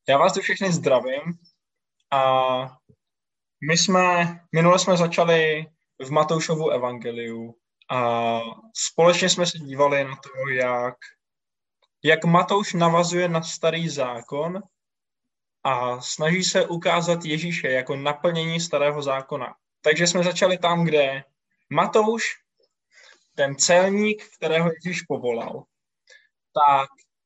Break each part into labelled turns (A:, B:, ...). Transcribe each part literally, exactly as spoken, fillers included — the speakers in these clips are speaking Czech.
A: Já vás tu všechny zdravím a my jsme, minule jsme začali v Matoušovu evangeliu a společně jsme se dívali na to, jak, jak Matouš navazuje na starý zákon a snaží se ukázat Ježíše jako naplnění starého zákona. Takže jsme začali tam, kde Matouš, ten celník, kterého Ježíš povolal, tak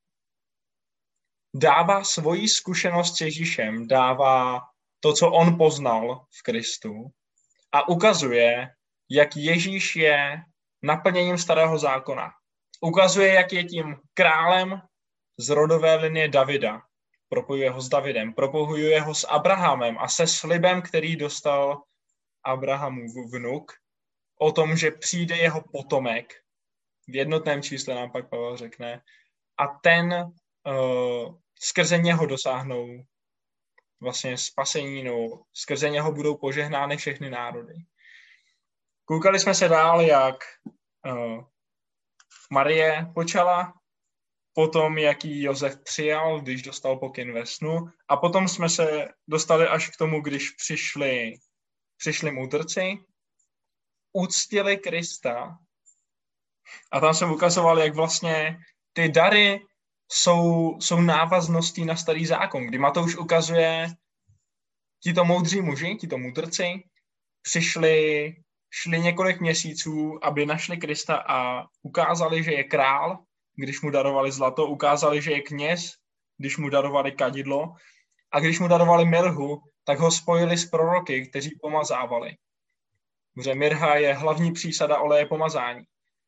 A: dává svoji zkušenost s Ježíšem, dává to, co on poznal v Kristu a ukazuje, jak Ježíš je naplněním starého zákona. Ukazuje, jak je tím králem z rodové linie Davida. Propojuje ho s Davidem, propojuje ho s Abrahamem a se slibem, který dostal Abrahamův vnuk, o tom, že přijde jeho potomek. V jednotném čísle nám pak Pavel řekne. A ten uh, skrze něho dosáhnou vlastně spasení, no, skrze něho budou požehnány všechny národy. Koukali jsme se dál, jak uh, Marie počala, potom jak ji Josef přijal, když dostal pokyn ve snu, a potom jsme se dostali až k tomu, když přišli, přišli mudrci, uctili Krista a tam jsem ukazoval, jak vlastně ty dary jsou, jsou návazností na starý zákon, kdy Matouš ukazuje, tito moudří muži, tito mudrci, přišli, šli několik měsíců, aby našli Krista a ukázali, že je král, když mu darovali zlato, ukázali, že je kněz, když mu darovali kadidlo, a když mu darovali mirhu, tak ho spojili s proroky, kteří pomazávali. Protože mirha je hlavní přísada oleje pomazání.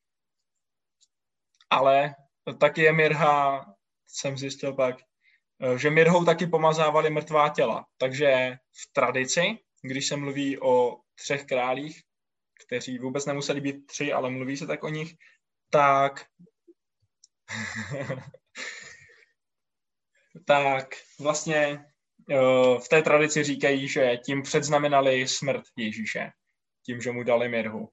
A: Ale taky je mirha, jsem zjistil pak, že mirhou taky pomazávali mrtvá těla. Takže v tradici, když se mluví o třech králích, kteří vůbec nemuseli být tři, ale mluví se tak o nich, tak tak vlastně v té tradici říkají, že tím předznamenali smrt Ježíše, tím, že mu dali mirhu.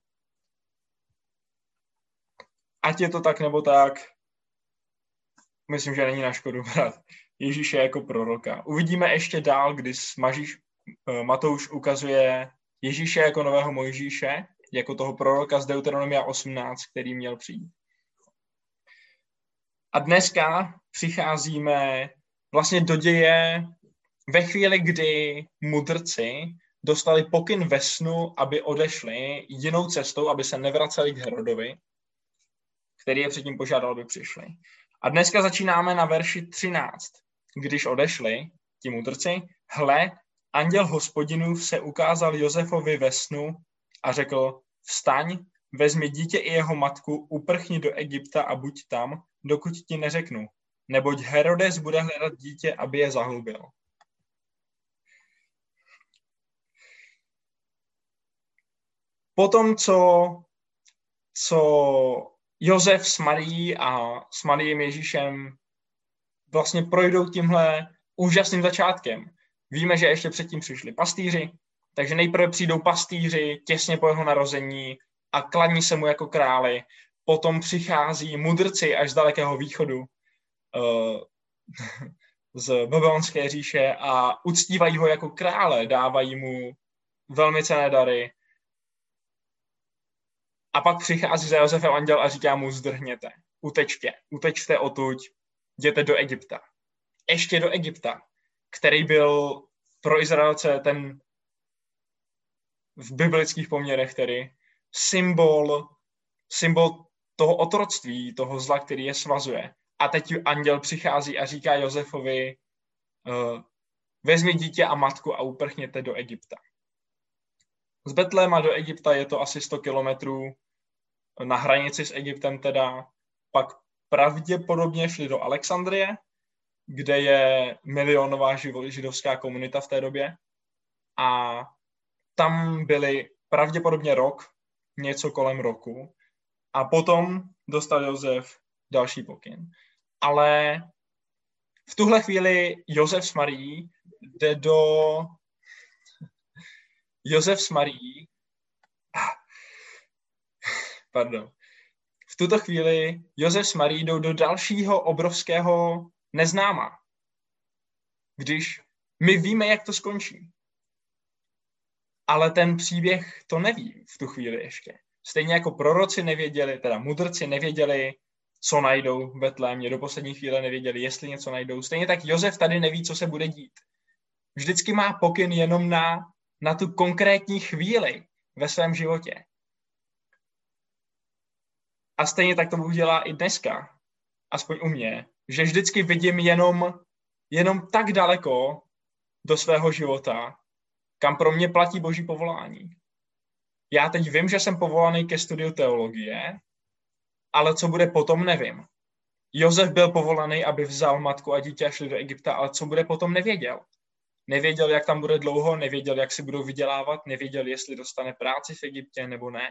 A: Ať je to tak nebo tak, myslím, že není na škodu brát Ježíše jako proroka. Uvidíme ještě dál, kdy Mažíš, Matouš ukazuje Ježíše jako nového Mojžíše, jako toho proroka z Deuteronomia osmnáct, který měl přijít. A dneska přicházíme vlastně do děje ve chvíli, kdy mudrci dostali pokyn ve snu, aby odešli jinou cestou, aby se nevraceli k Herodovi, který je předtím požádal, aby přišli. A dneska začínáme na verši třináct. Když odešli ti mudrci, hle, anděl Hospodinův se ukázal Josefovi ve snu a řekl, vstaň, vezmi dítě i jeho matku, uprchni do Egypta a buď tam, dokud ti neřeknu, neboť Herodes bude hledat dítě, aby je zahubil. Potom, co, co Josef s Marií a s Mariím Ježíšem vlastně projdou tímhle úžasným začátkem. Víme, že ještě předtím přišli pastýři, takže nejprve přijdou pastýři těsně po jeho narození a klaní se mu jako králi. Potom přichází mudrci až z dalekého východu, uh, z babylonské říše a uctívají ho jako krále, dávají mu velmi cenné dary. A pak přichází za Josefem anděl a říká mu, zdrhněte, utečte, utečte odtud, jděte do Egypta. Ještě do Egypta, který byl pro Izraelce ten v biblických poměrech tedy symbol, symbol toho otroctví, toho zla, který je svazuje. A teď anděl přichází a říká Josefovi, uh, vezmi dítě a matku a uprchněte do Egypta. Z Betléma do Egypta je to asi sto kilometrů, na hranici s Egyptem teda, pak pravděpodobně šli do Alexandrie, kde je milionová židovská komunita v té době a tam byli pravděpodobně rok, něco kolem roku a potom dostal Josef další pokyn. Ale v tuhle chvíli Josef s Marií jde do... Josef s Marií... Pardon. V tuto chvíli Josef s Marií jdou do dalšího obrovského neznáma. když my víme, jak to skončí. Ale ten příběh to neví v tu chvíli ještě. Stejně jako proroci nevěděli, teda mudrci nevěděli, co najdou v Betlémě, do poslední chvíle nevěděli, jestli něco najdou. Stejně tak Josef tady neví, co se bude dít. Vždycky má pokyn jenom na, na tu konkrétní chvíli ve svém životě. A stejně tak to Bůh dělá i dneska, aspoň u mě, že vždycky vidím jenom, jenom tak daleko do svého života, kam pro mě platí Boží povolání. Já teď vím, že jsem povolaný ke studiu teologie, ale co bude potom, nevím. Josef byl povolaný, aby vzal matku a dítě a šli do Egypta, ale co bude potom, nevěděl. Nevěděl, jak tam bude dlouho, nevěděl, jak si budou vydělávat, nevěděl, jestli dostane práci v Egyptě nebo ne.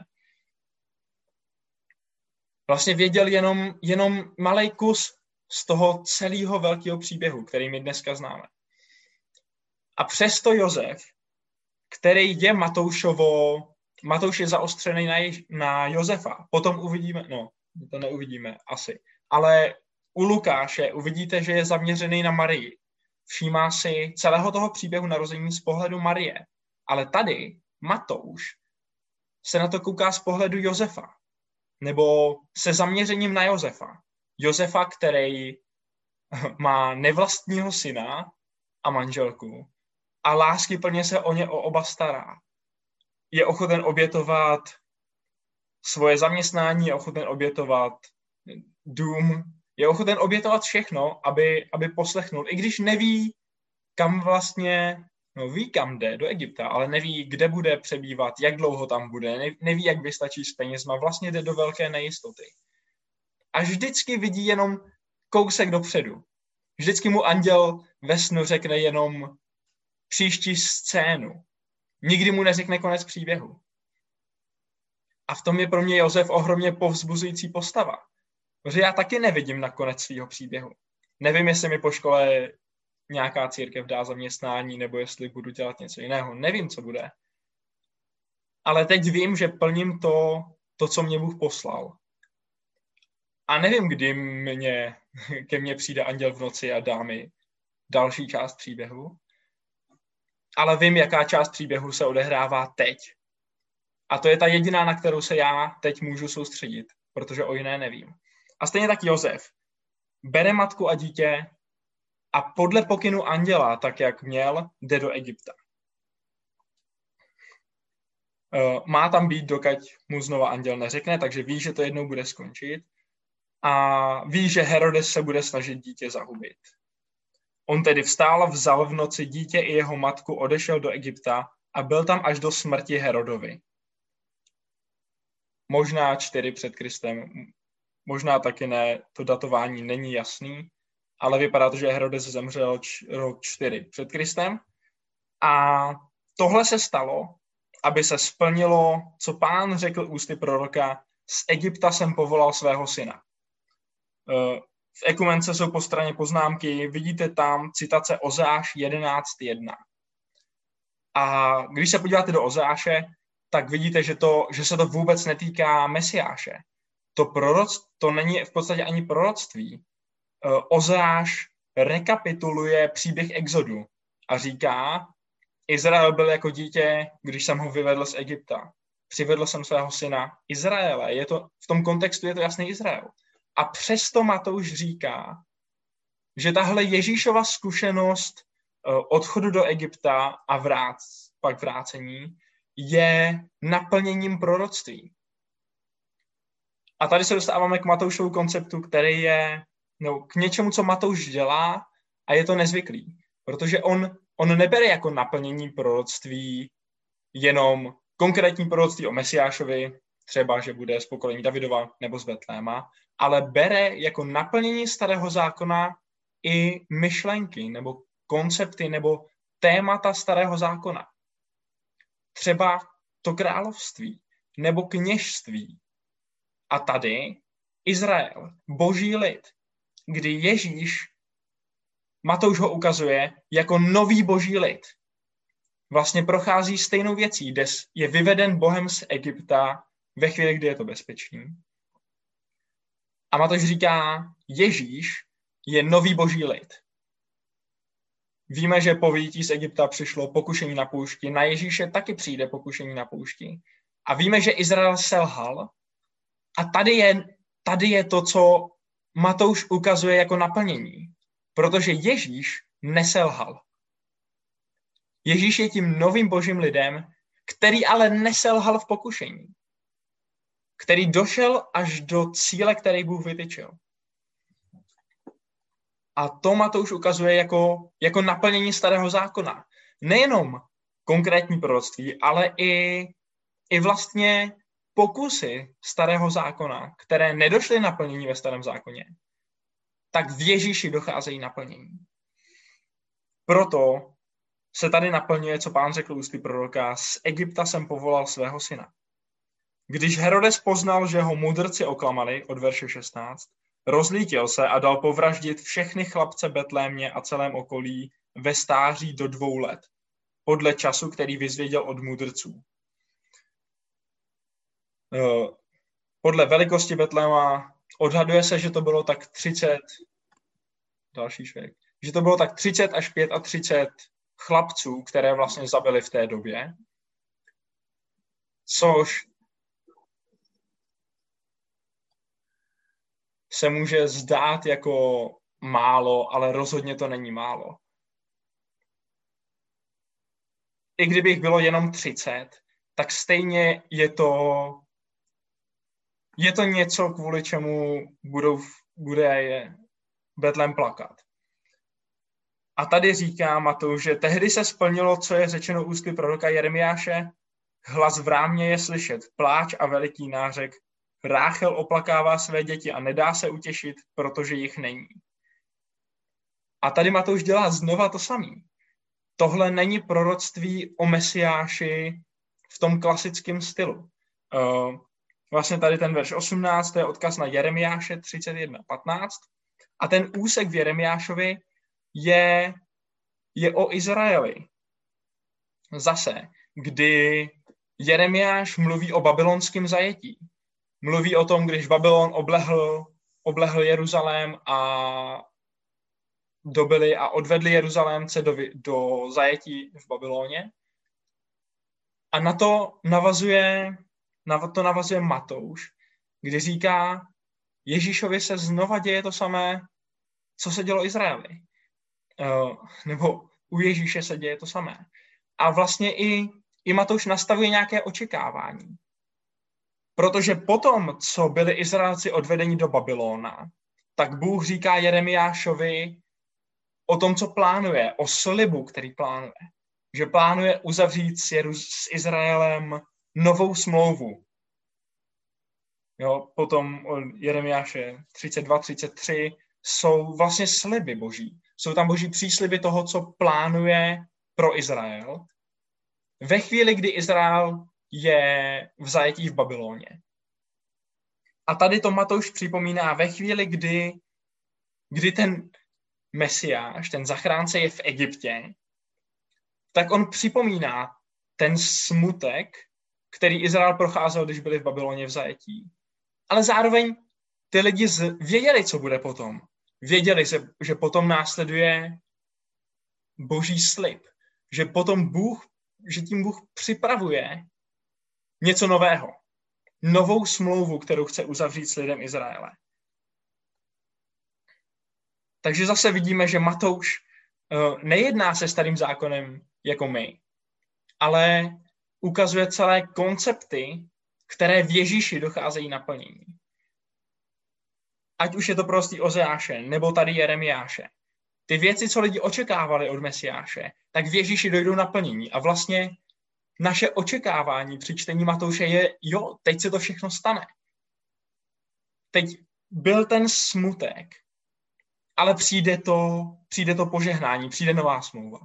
A: Vlastně věděl jenom, jenom malej kus z toho celého velkého příběhu, který my dneska známe. A přesto Josef, který je Matoušovo, Matouš je zaostřený na, Jež, na Josefa. Potom uvidíme, no, to neuvidíme asi, ale u Lukáše uvidíte, že je zaměřený na Marii. Všímá si celého toho příběhu narození z pohledu Marie. Ale tady Matouš se na to kouká z pohledu Josefa. Nebo se zaměřením na Josefa. Josefa, který má nevlastního syna a manželku a láskyplně se o ně o oba stará. Je ochoten obětovat svoje zaměstnání, je ochoten obětovat dům, je ochoten obětovat všechno, aby, aby poslechnul. I když neví, kam vlastně, no ví, kam jde, do Egypta, ale neví, kde bude přebývat, jak dlouho tam bude, neví, jak vystačí s penězma, vlastně jde do velké nejistoty. A vždycky vidí jenom kousek dopředu. Vždycky mu anděl ve snu řekne jenom příští scénu. Nikdy mu neřekne konec příběhu. A v tom je pro mě Josef ohromně povzbuzující postava. Protože já taky nevidím na konec svého příběhu. Nevím, jestli mi po škole nějaká církev dá zaměstnání, nebo jestli budu dělat něco jiného. Nevím, co bude. Ale teď vím, že plním to, to co mě Bůh poslal. A nevím, kdy mě, ke mně přijde anděl v noci a dá mi další část příběhu. Ale vím, jaká část příběhu se odehrává teď. A to je ta jediná, na kterou se já teď můžu soustředit, protože o jiné nevím. A stejně tak Josef bere matku a dítě a podle pokynu anděla, tak jak měl, jde do Egypta. Má tam být, dokud mu znova anděl neřekne, takže ví, že to jednou bude skončit. A ví, že Herodes se bude snažit dítě zahubit. On tedy vstál, vzal v noci dítě i jeho matku, odešel do Egypta a byl tam až do smrti Herodovi. Možná čtyři před Kristem, možná taky ne, to datování není jasný, ale vypadá to, že Herodes zemřel č- rok čtyři před Kristem. A tohle se stalo, aby se splnilo, co Pán řekl ústy proroka, z Egypta jsem povolal svého syna. V ekumence jsou po straně poznámky, vidíte tam citace Ozeáš jedenáct jedna. A když se podíváte do Ozeáše, tak vidíte, že, to, že se to vůbec netýká Mesiáše. To, proroc, to není v podstatě ani proroctví. Ozeáš rekapituluje příběh Exodu a říká, Izrael byl jako dítě, když jsem ho vyvedl z Egypta. Přivedl jsem svého syna Izraele. Je to, v tom kontextu je to jasný Izrael. A přesto Matouš říká, že tahle Ježíšova zkušenost odchodu do Egypta a vrát, pak vrácení je naplněním proroctví. A tady se dostáváme k Matoušovu konceptu, který je no, k něčemu, co Matouš dělá a je to nezvyklý. Protože on, on nebere jako naplnění proroctví jenom konkrétní proroctví o Mesiášovi, třeba, že bude z pokolení Davidova nebo z Betléma, ale bere jako naplnění starého zákona i myšlenky nebo koncepty nebo témata starého zákona. Třeba to království nebo kněžství. A tady Izrael, boží lid, kdy Ježíš, Matouš ho ukazuje jako nový boží lid. Vlastně prochází stejnou věcí, kde je vyveden Bohem z Egypta ve chvíli, kdy je to bezpečný. A Matouš říká, Ježíš je nový boží lid. Víme, že po vyjití z Egypta přišlo pokušení na poušti, na Ježíše taky přijde pokušení na poušti. A víme, že Izrael selhal. A tady je, tady je to, co Matouš ukazuje jako naplnění. Protože Ježíš neselhal. Ježíš je tím novým božím lidem, který ale neselhal v pokušení. Který došel až do cíle, který Bůh vytyčil. A to Matouš ukazuje jako, jako naplnění starého zákona. Nejenom konkrétní proroctví, ale i, i vlastně pokusy starého zákona, které nedošly naplnění ve starém zákoně, tak v Ježíši docházejí naplnění. Proto se tady naplňuje, co Pán řekl ústy proroka, z Egypta jsem povolal svého syna. Když Herodes poznal, že ho mudrci oklamali, od verše šestnáct, rozlítil se a dal povraždit všechny chlapce Betlémě a celém okolí ve stáří do dvou let, podle času, který vyzvěděl od mudrců. Podle velikosti Betléma odhaduje se, že to bylo tak třicet, další švek, že to bylo tak třicet až třicet pět chlapců, které vlastně zabili v té době, což se může zdát jako málo, ale rozhodně to není málo. I kdyby jich bylo jenom třicet, tak stejně je to, je to něco, kvůli čemu budou, bude Betlém plakat. A tady říká Matouš, že tehdy se splnilo, co je řečeno ústy proroka Jeremiáše, hlas v rámě je slyšet, pláč a veliký nářek, Ráchel oplakává své děti a nedá se utěšit, protože jich není. A tady Matouš dělá znova to samý. Tohle není proroctví o Mesiáši v tom klasickém stylu. Uh, vlastně tady ten verš osmnáct, to je odkaz na Jeremiáše třicet jedna patnáct. A ten úsek v Jeremiášovi je, je o Izraeli. Zase, kdy Jeremiáš mluví o babylonském zajetí. Mluví o tom, když Babylon oblehl, oblehl Jeruzalém a dobili a odvedli Jeruzalémce do, do zajetí v Babyloně. A na to navazuje, na to navazuje Matouš, kdy říká, Ježíšovi se znova děje to samé, co se dělo Izraeli. Uh, nebo u Ježíše se děje to samé. A vlastně i, i Matouš nastavuje nějaké očekávání. Protože potom, co byli Izraelci odvedeni do Babylona, tak Bůh říká Jeremiášovi o tom, co plánuje, o slibu, který plánuje. Že plánuje uzavřít s, Jeruz- s Izraelem novou smlouvu. Jo, potom Jeremiáše třicet dva třicet tři jsou vlastně sliby boží. Jsou tam boží přísliby toho, co plánuje pro Izrael. Ve chvíli, kdy Izrael je v zajetí v Babyloně. A tady to Matouš připomíná ve chvíli, kdy, kdy ten Mesiáš, ten zachránce je v Egyptě, tak on připomíná ten smutek, který Izrael procházel, když byli v Babyloně v zajetí. Ale zároveň ty lidi věděli, co bude potom. Věděli, že potom následuje boží slib. Že potom Bůh, že tím Bůh připravuje něco nového. Novou smlouvu, kterou chce uzavřít s lidem Izraele. Takže zase vidíme, že Matouš nejedná se starým zákonem jako my, ale ukazuje celé koncepty, které v Ježíši docházejí naplnění. Ať už je to prostý Ozeáše, nebo tady Jeremiáše. Ty věci, co lidi očekávali od Mesiáše, tak v Ježíši dojdou naplnění. A vlastně naše očekávání při čtení Matouše je, jo, teď se to všechno stane. Teď byl ten smutek, ale přijde to, přijde to požehnání, přijde nová smlouva.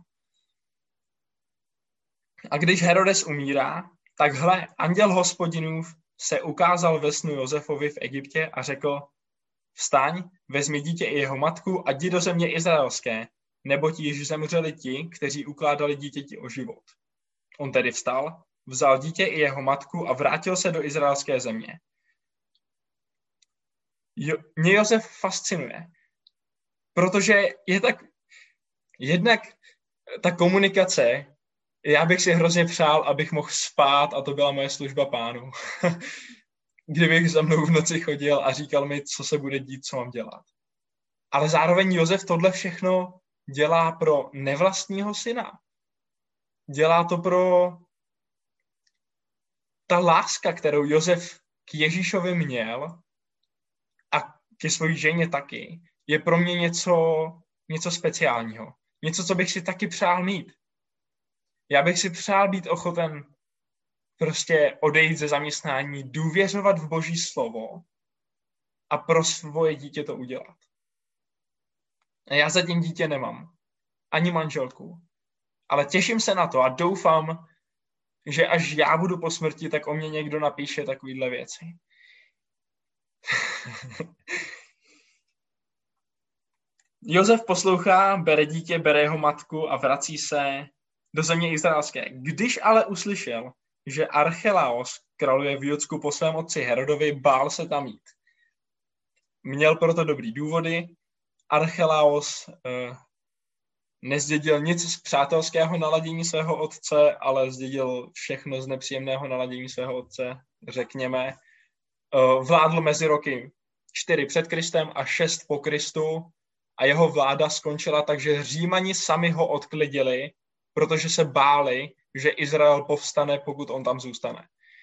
A: A když Herodes umírá, tak hle, anděl Hospodinův se ukázal ve snu Josefovi v Egyptě a řekl, vstaň, vezmi dítě i jeho matku a jdi do země izraelské, neboť již zemřeli ti, kteří ukládali dítěti o život. On tedy vstal, vzal dítě i jeho matku a vrátil se do izraelské země. Jo, mě Josef fascinuje, protože je tak, jednak ta komunikace, já bych si hrozně přál, abych mohl spát a to byla moje služba Pánu. Kdybych za mnou v noci chodil a říkal mi, co se bude dít, co mám dělat. Ale zároveň Josef tohle všechno dělá pro nevlastního syna. Dělá to pro ta láska, kterou Josef k Ježíšovi měl a ke své ženě taky, je pro mě něco, něco speciálního. Něco, co bych si taky přál mít. Já bych si přál být ochoten prostě odejít ze zaměstnání, důvěřovat v Boží slovo a pro svoje dítě to udělat. A já zatím dítě nemám. Ani manželku. Ale těším se na to a doufám, že až já budu po smrti, tak o mě někdo napíše takovýhle věci. Josef poslouchá, bere dítě, bere jeho matku a vrací se do země izraelské. Když ale uslyšel, že Archelaos králuje v Judsku po svém otci Herodovi, bál se tam jít. Měl proto dobrý důvody. Archelaos eh, nezdědil nic z přátelského naladění svého otce, ale zdědil všechno z nepříjemného naladění svého otce, řekněme. Eh, vládl mezi roky čtyři před Kristem a šest po Kristu a jeho vláda skončila tak, že Římani sami ho odklidili, protože se báli, že Izrael povstane, pokud on tam zůstane.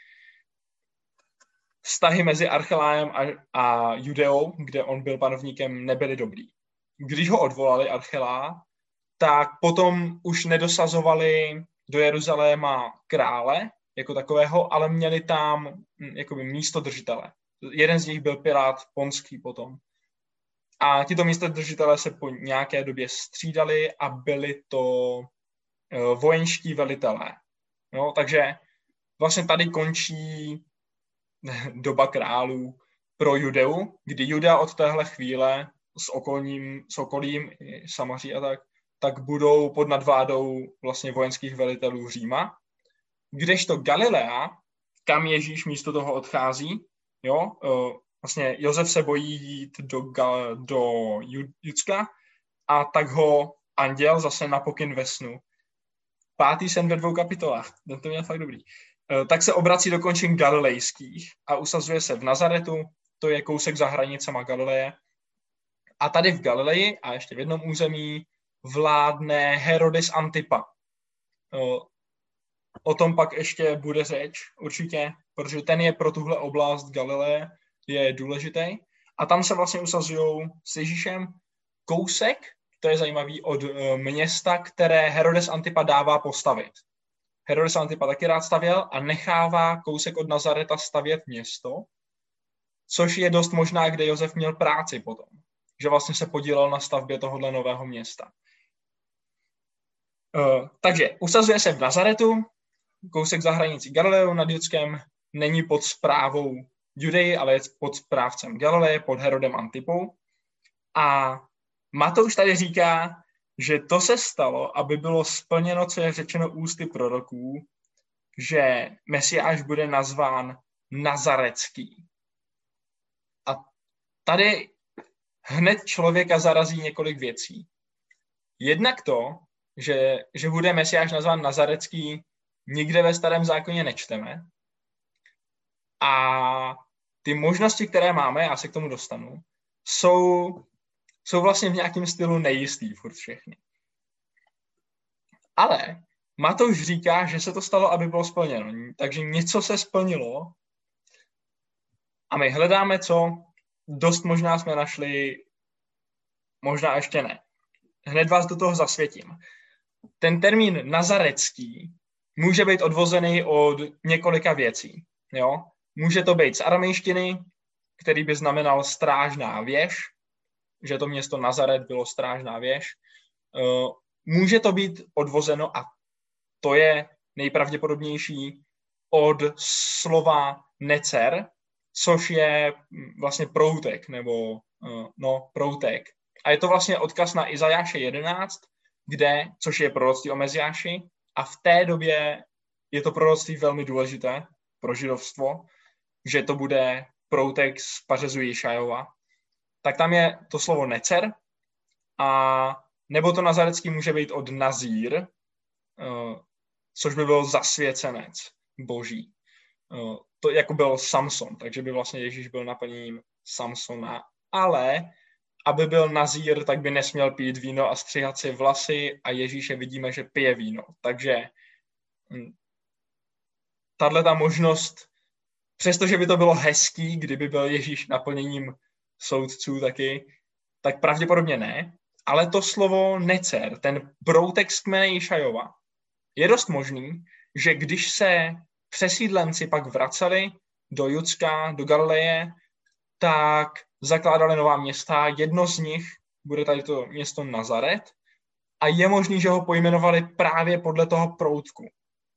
A: Vztahy mezi Archelájem a, a Judeou, kde on byl panovníkem, nebyly dobrý. Když ho odvolali Archelá, tak potom už nedosazovali do Jeruzaléma krále jako takového, ale měli tam jakoby místodržitele. Jeden z nich byl Pilát Ponský potom. A tito místodržitelé se po nějaké době střídali a byli to vojenští velitelé. No, takže vlastně tady končí doba králů pro Judeu, kdy Juda od téhle chvíle s okolním, s okolím, Samaří a tak, tak budou pod nadvládou vlastně vojenských velitelů Říma. Kdežto Galilea, kam Ježíš místo toho odchází, jo, vlastně Josef se bojí jít do, do Judska a tak ho anděl zase na pokyn ve snu. Pátý sen ve dvou kapitolách, ten to měl fakt dobrý. Tak se obrací do končin galilejských a usazuje se v Nazaretu, to je kousek za hranicama Galileje. A tady v Galileji a ještě v jednom území vládne Herodes Antipa. O tom pak ještě bude řeč určitě, protože ten je pro tuhle oblast Galileje je důležitý. A tam se vlastně usazují s Ježíšem kousek, to je zajímavý, od města, které Herodes Antipa dává postavit. Herodes Antipa taky rád stavěl a nechává kousek od Nazareta stavět město, což je dost možná, kde Josef měl práci potom. Že vlastně se podílel na stavbě tohohle nového města. Uh, takže usazuje se v Nazaretu, kousek za hranicí Galileu nad Judskem, není pod správou Judei, ale je pod správcem Galileje, pod Herodem Antipou. A Matouš tady říká, že to se stalo, aby bylo splněno, co je řečeno ústy proroků, že Mesiáš bude nazván Nazarecký. A tady hned člověka zarazí několik věcí. Jednak to, že, že bude Mesiáš nazván Nazarecký, nikde ve Starém zákoně nečteme. A ty možnosti, které máme, já se k tomu dostanu, jsou, jsou vlastně v nějakém stylu nejistý furt všechny. Ale Matouš říká, že se to stalo, aby bylo splněno. Takže něco se splnilo a my hledáme, co dost možná jsme našli, možná ještě ne. Hned vás do toho zasvětím. Ten termín nazarecký může být odvozený od několika věcí. Jo? Může to být z aramejštiny, který by znamenal strážná věž, že to město Nazaret bylo strážná věž. Může to být odvozeno, a to je nejpravděpodobnější, od slova necer, což je vlastně proutek, nebo no, proutek. A je to vlastně odkaz na Izajáše jedenáct, kde, což je proroctví o Mesiáši, a v té době je to proroctví velmi důležité pro židovstvo, že to bude proutek z pařezu Ješajova. Tak tam je to slovo necer a nebo to nazarecký může být od Nazír, což by byl zasvěcenec boží. To jako byl Samson, takže by vlastně Ježíš byl naplněním Samsona, ale aby byl Nazír, tak by nesměl pít víno a stříhat si vlasy a Ježíše vidíme, že pije víno. Takže tato možnost, přestože by to bylo hezký, kdyby byl Ježíš naplněním soudců taky, tak pravděpodobně ne, ale to slovo necer, ten broutek z kmene Jišajova, je dost možný, že když se přesídlenci pak vraceli do Judska, do Galileje, tak zakládali nová města. Jedno z nich bude tady to město Nazaret a je možný, že ho pojmenovali právě podle toho proutku.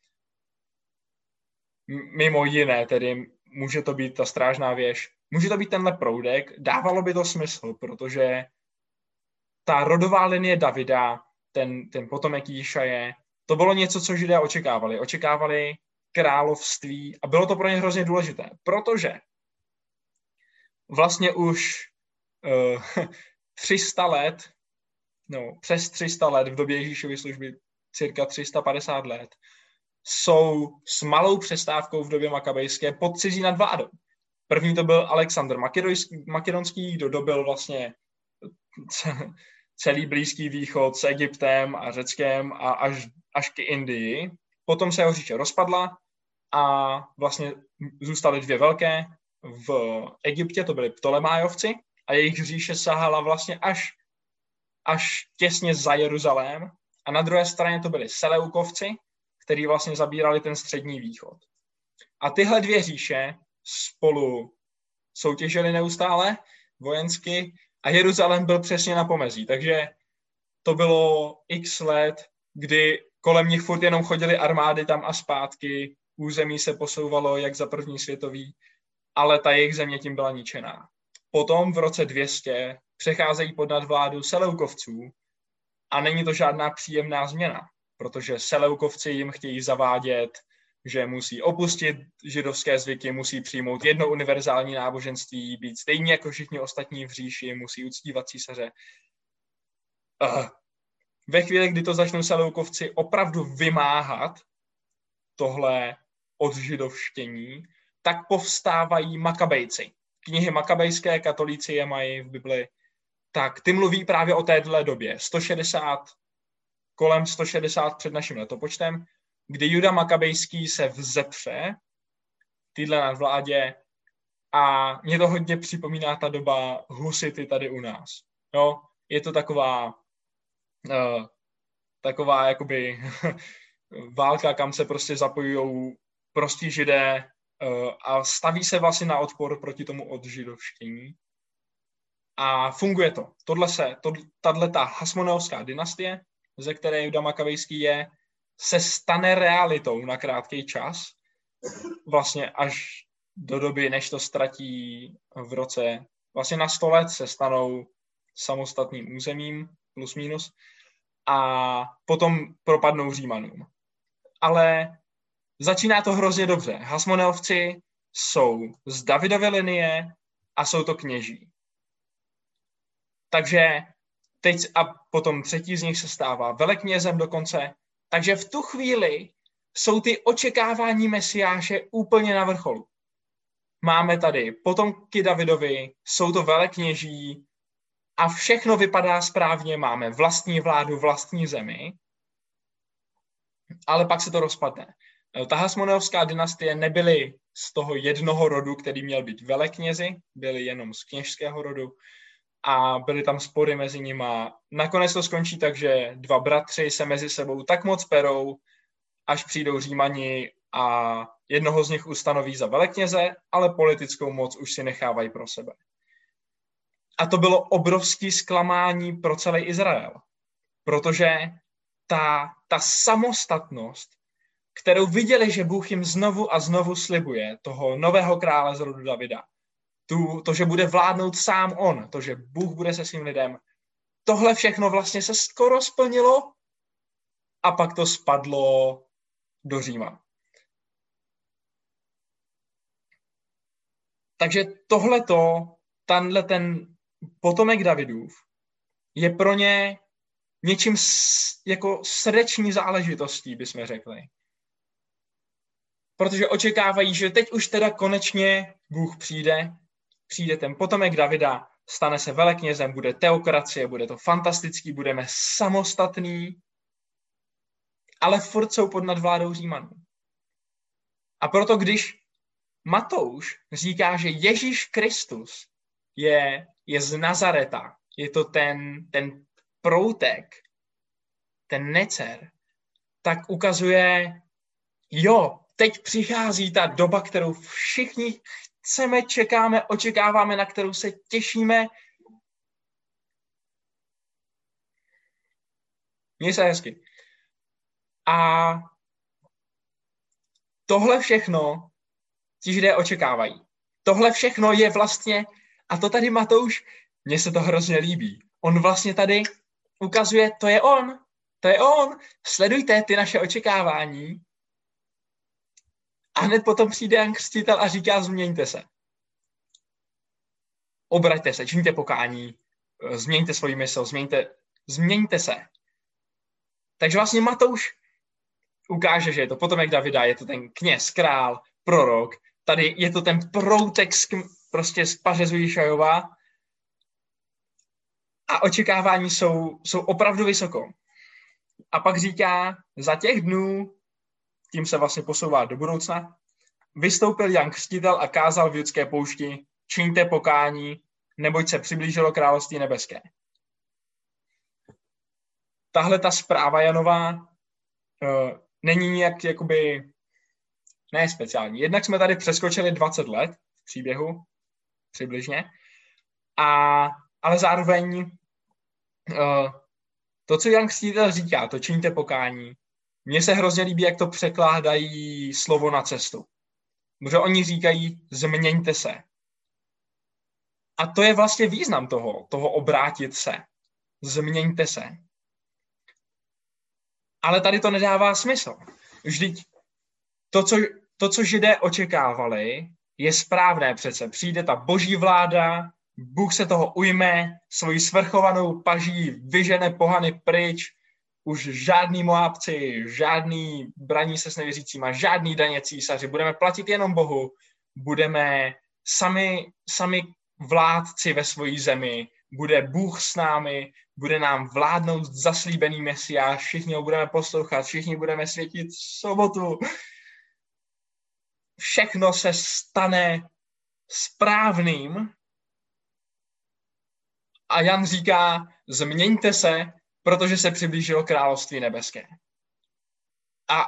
A: Mimo jiné, tedy může to být ta strážná věž, může to být tenhle proudek, dávalo by to smysl, protože ta rodová linie Davida, ten, ten potomek Jíšaje, to bylo něco, co Židé očekávali. Očekávali království a bylo to pro ně hrozně důležité, protože vlastně už uh, tři sta let, no přes tři sta let v době Ježíšovy služby, cirka tři sta padesát let, jsou s malou přestávkou v době makabejské pod cizí nadvládou. První to byl Alexandr Makedonský, kdo dobil vlastně celý Blízký východ s Egyptem a Řeckem a až, až k Indii. Potom se jeho říše rozpadla a vlastně zůstaly dvě velké. V Egyptě to byli Ptolemájovci a jejich říše sahala vlastně až, až těsně za Jeruzalém. A na druhé straně to byli Seleukovci, kteří vlastně zabírali ten střední východ. A tyhle dvě říše spolu soutěžily neustále vojensky a Jeruzalém byl přesně na pomezí. Takže to bylo x let, kdy kolem nich furt jenom chodily armády tam a zpátky, území se posouvalo jak za první světový, ale ta jejich země tím byla ničená. Potom v roce dvě stě přecházejí pod nadvládu Seleukovců a není to žádná příjemná změna, protože Seleukovci jim chtějí zavádět, že musí opustit židovské zvyky, musí přijmout jedno univerzální náboženství, být stejně jako všichni ostatní v říši, musí uctívat císaře. Uh, ve chvíli, kdy to začnou Seleukovci opravdu vymáhat tohle odžidovštění, tak povstávají Makabejci. Knihy makabejské, katolíci je mají v Bibli, tak ty mluví právě o téhle době. sto šedesát, kolem sto šedesát před naším letopočtem, kdy Juda Makabejský se vzepře týhle nadvládě a mě to hodně připomíná ta doba husity tady u nás. Jo? Je to taková uh, taková jakoby válka, kam se prostě zapojují prostí Židé uh, a staví se vlastně na odpor proti tomu odžidovštění. A funguje to. Tohle se, to, tato Hasmoneovská dynastie, ze které Juda Makabejský je, se stane realitou na krátký čas, vlastně až do doby, než to ztratí v roce, vlastně na sto let se stanou samostatným územím, plus minus, a potom propadnou Římanům. Ale začíná to hrozně dobře. Hasmoneovci jsou z Davidovy linie a jsou to kněží. Takže teď a potom třetí z nich se stává veleknězem dokonce. Takže v tu chvíli jsou ty očekávání Mesiáše úplně na vrcholu. Máme tady potomky Davidovi, jsou to velekněží a všechno vypadá správně. Máme vlastní vládu, vlastní zemi, ale pak se to rozpadne. Ta Hasmoneovská dynastie nebyly z toho jednoho rodu, který měl být veleknězi, byly jenom z kněžského rodu a byly tam spory mezi nima. Nakonec to skončí tak, že dva bratři se mezi sebou tak moc perou, až přijdou Římani a jednoho z nich ustanoví za velekněze, ale politickou moc už si nechávají pro sebe. A to bylo obrovské zklamání pro celý Izrael, protože ta, ta samostatnost, kterou viděli, že Bůh jim znovu a znovu slibuje, toho nového krále z rodu Davida, tu, to, že bude vládnout sám on, to, že Bůh bude se svým lidem, tohle všechno vlastně se skoro splnilo a pak to spadlo do Říma. Takže tohleto, tenhle ten potomek Davidův, je pro ně něčím s, jako srdeční záležitostí, bychom řekli. Protože očekávají, že teď už teda konečně Bůh přijde, přijde ten potomek Davida, stane se veleknězem, bude teokracie, bude to fantastický, budeme samostatný, ale furt jsou pod nadvládou Římanů. A proto když Matouš říká, že Ježíš Kristus je, je z Nazareta, je to ten, ten proutek, ten necer, tak ukazuje, jo, teď přichází ta doba, kterou všichni chceme, čekáme, očekáváme, na kterou se těšíme. Mně se hezky. A tohle všechno ti Židé očekávají. Tohle všechno je vlastně, a to tady Matouš, mně se to hrozně líbí. On vlastně tady ukazuje, to je on, to je on. Sledujte ty naše očekávání. A hned potom přijde Jan Křtitel a říká, změňte se. Obraťte se, čiňte pokání, změňte svoji mysl, změňte, změňte se. Takže vlastně Matouš ukáže, že je to potomek Davida, je to ten kněz, král, prorok, tady je to ten proutek z, prostě z pařezu Jišajova a očekávání jsou, jsou opravdu vysoko. A pak říká, za těch dnů, tím se vlastně posouvá do budoucna, vystoupil Jan Křtitel a kázal v judské poušti, čiňte pokání, neboť se přiblížilo království nebeské. Tahle ta zpráva Janova uh, není nějak jakoby, ne speciální. Jednak jsme tady přeskočili dvacet let v příběhu, přibližně, a, ale zároveň uh, to, co Jan Křtitel říká, to čiňte pokání, mně se hrozně líbí, jak to překládají slovo na cestu. Protože oni říkají, změňte se. A to je vlastně význam toho, toho obrátit se. Změňte se. Ale tady to nedává smysl. Vždyť to, co, to, co Židé očekávali, je správné přece. Přijde ta boží vláda, Bůh se toho ujme, svoji svrchovanou paží vyžene pohany pryč, už žádný Moábci, žádný braní se s nevěřícíma, žádný daně císaři, budeme platit jenom Bohu, budeme sami, sami vládci ve svojí zemi, bude Bůh s námi, bude nám vládnout zaslíbený Mesiáš, všichni ho budeme poslouchat, všichni budeme světit sobotu. Všechno se stane správným a Jan říká, změňte se, protože se přiblížilo království nebeské. A,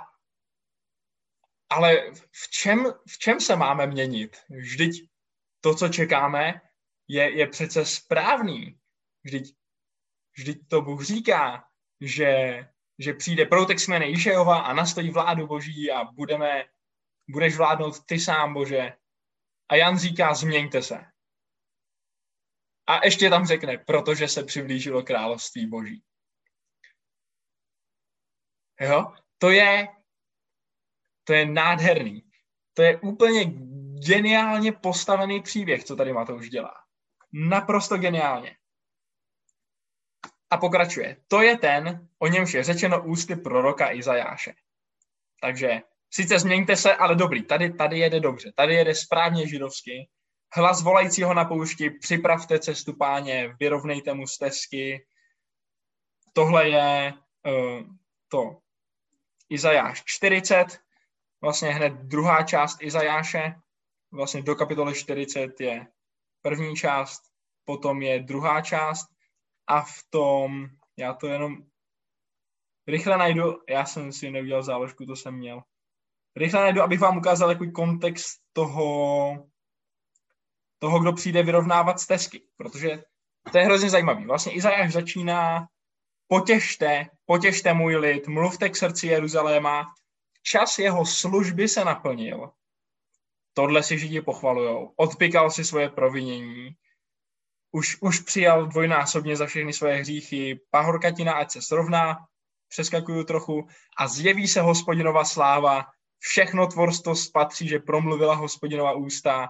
A: ale v čem, v čem se máme měnit? Vždyť to, co čekáme, je, je přece správný. Vždyť, vždyť to Bůh říká, že, že přijde proutek z kmene Jišajova a nastojí vládu Boží a budeme, budeš vládnout ty sám, Bože. A Jan říká, změňte se. A ještě tam řekne, protože se přiblížilo království Boží. Jo? To je, to je nádherný. To je úplně geniálně postavený příběh, co tady Matouš dělá. Naprosto geniálně. A pokračuje. To je ten, o němž je řečeno ústy proroka Izajáše. Takže sice změňte se, ale dobrý. Tady, tady jede dobře. Tady jede správně židovsky. Hlas volajícího na poušti, připravte cestu Páně, vyrovnejte mu stezky. Tohle je uh, to Izajáš čtyřicet, vlastně hned druhá část Izajáše, vlastně do kapitoly čtyřicet je první část, potom je druhá část a v tom, já to jenom rychle najdu, já jsem si neudělal záložku, to jsem měl. Rychle najdu, abych vám ukázal jaký kontext toho, toho, kdo přijde vyrovnávat stezky, protože to je hrozně zajímavý. Vlastně Izajáš začíná potěšte, potěšte můj lid, mluvte k srdci Jeruzaléma, čas jeho služby se naplnil. Tohle si Židi pochvalujou. Odpykal si svoje provinění, už, už přijal dvojnásobně za všechny svoje hříchy, pahorkatina ať se srovná, přeskakuju trochu, a zjeví se Hospodinova sláva, všechno tvorstvo spatří, že promluvila Hospodinova ústa.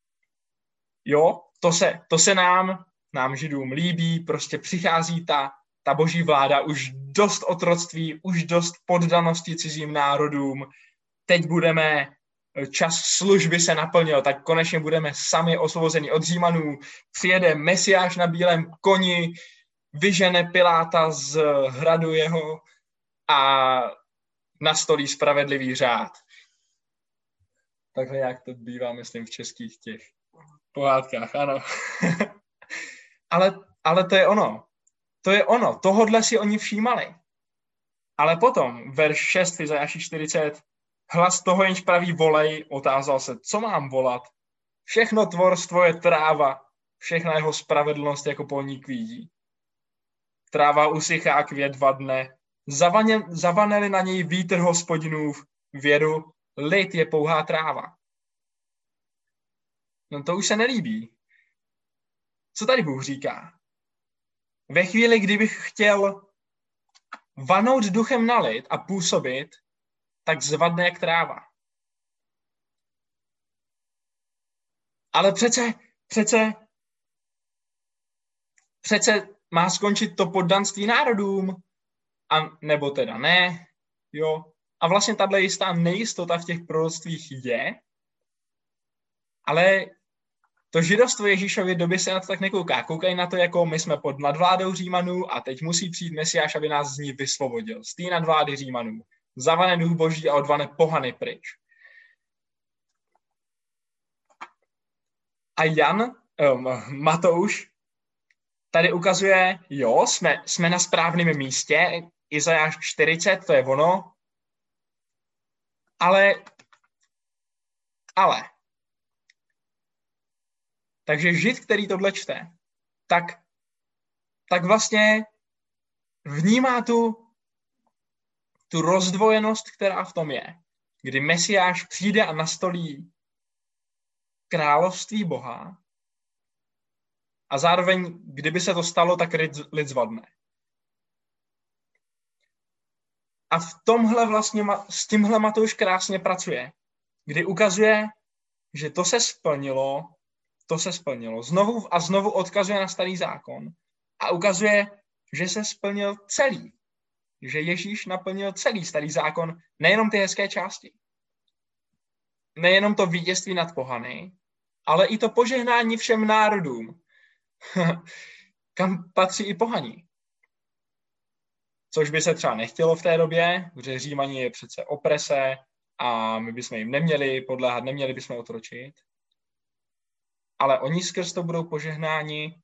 A: Jo, to se, to se nám, nám Židům líbí, prostě přichází ta, ta boží vláda, už dost otroctví, už dost poddanosti cizím národům, teď budeme, čas služby se naplnil, tak konečně budeme sami osvobozeni od Římanů, přijede Mesiáš na bílém koni, vyžene Piláta z hradu jeho a nastolí spravedlivý řád. Takhle jak to bývá, myslím, v českých těch pohádkách, ano. ale, ale to je ono. To je ono. Tohodle si oni všímali. Ale potom, verš šest, v Izajáši čtyřicet, hlas toho, jenž praví volej, otázal se, co mám volat? Všechno tvorstvo je tráva, všechna jeho spravedlnost jako polní kvídí. Tráva usychá, květ vadne, Zavaně, zavaneli na něj vítr Hospodinův, věru, lid je pouhá tráva. No to už se nelíbí. Co tady Bůh říká? Ve chvíli, kdybych chtěl vanout duchem na lid a působit, tak zvadne jak tráva. Ale přece, přece, přece má skončit to poddanství národům, a nebo teda ne, jo. A vlastně tato jistá nejistota v těch proroctvích je, ale to židovstvo Ježíšově doby se na to tak nekouká. Koukají na to, jako my jsme pod nadvládou Římanů a teď musí přijít Mesiáš, aby nás z ní vysvobodil. Z té nadvlády Římanů. Zavane duch boží a odvane pohany pryč. A Jan, um, Matouš, tady ukazuje, jo, jsme, jsme na správném místě, Izajáš čtyřicet, to je ono, ale, ale, takže Žid, který tohle čte, tak, tak vlastně vnímá tu, tu rozdvojenost, která v tom je, kdy Mesiáš přijde a nastolí království Boha a zároveň, kdyby se to stalo, tak lid, lid zvadne. A v tomhle vlastně, s tímhle Matouš krásně pracuje, kdy ukazuje, že to se splnilo, to se splnilo. Znovu a znovu odkazuje na starý zákon a ukazuje, že se splnil celý. Že Ježíš naplnil celý starý zákon, nejenom ty hezké části. Nejenom to vítězství nad pohany, ale i to požehnání všem národům, kam patří i pohaní. Což by se třeba nechtělo v té době, protože Římani je přece oprese a my bychom jim neměli podléhat, neměli bychom otročit. Ale oni skrz to budou požehnáni.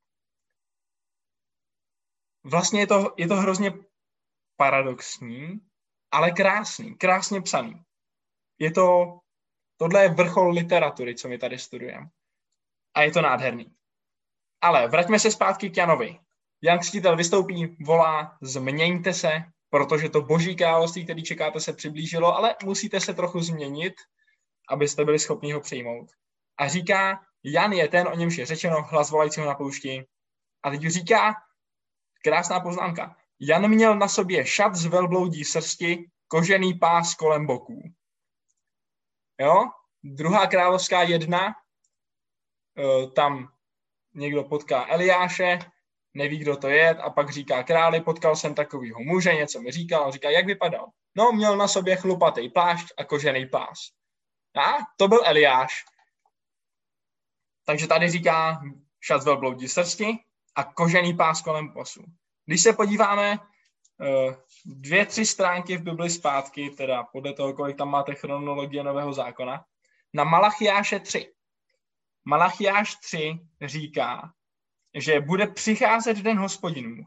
A: Vlastně je to, je to hrozně paradoxní, ale krásný, krásně psaný. Je to, tohle je vrchol literatury, co my tady studujeme. A je to nádherný. Ale vraťme se zpátky k Janovi. Jan Křtitel vystoupí, volá, změňte se, protože to boží království, který čekáte, se přiblížilo, ale musíte se trochu změnit, abyste byli schopni ho přijmout. A říká, Jan je ten, o němž je řečeno, hlas volajícího na poušti. A teď říká, krásná poznámka, Jan měl na sobě šat z velbloudí srsti, kožený pás kolem boků. Jo? Druhá královská jedna, tam někdo potká Eliáše, neví, kdo to je, a pak říká králi, potkal jsem takovýho muže, něco mi říkal, on říká, jak vypadal? No, měl na sobě chlupatý plášť a kožený pás. A to byl Eliáš. Takže tady říká šat z velbloudí srsti a kožený pás kolem pasu. Když se podíváme dvě, tři stránky v Bibli zpátky, teda podle toho, kolik tam máte chronologie Nového zákona, na Malachiáše tři. Malachiáš tři říká, že bude přicházet den Hospodinův.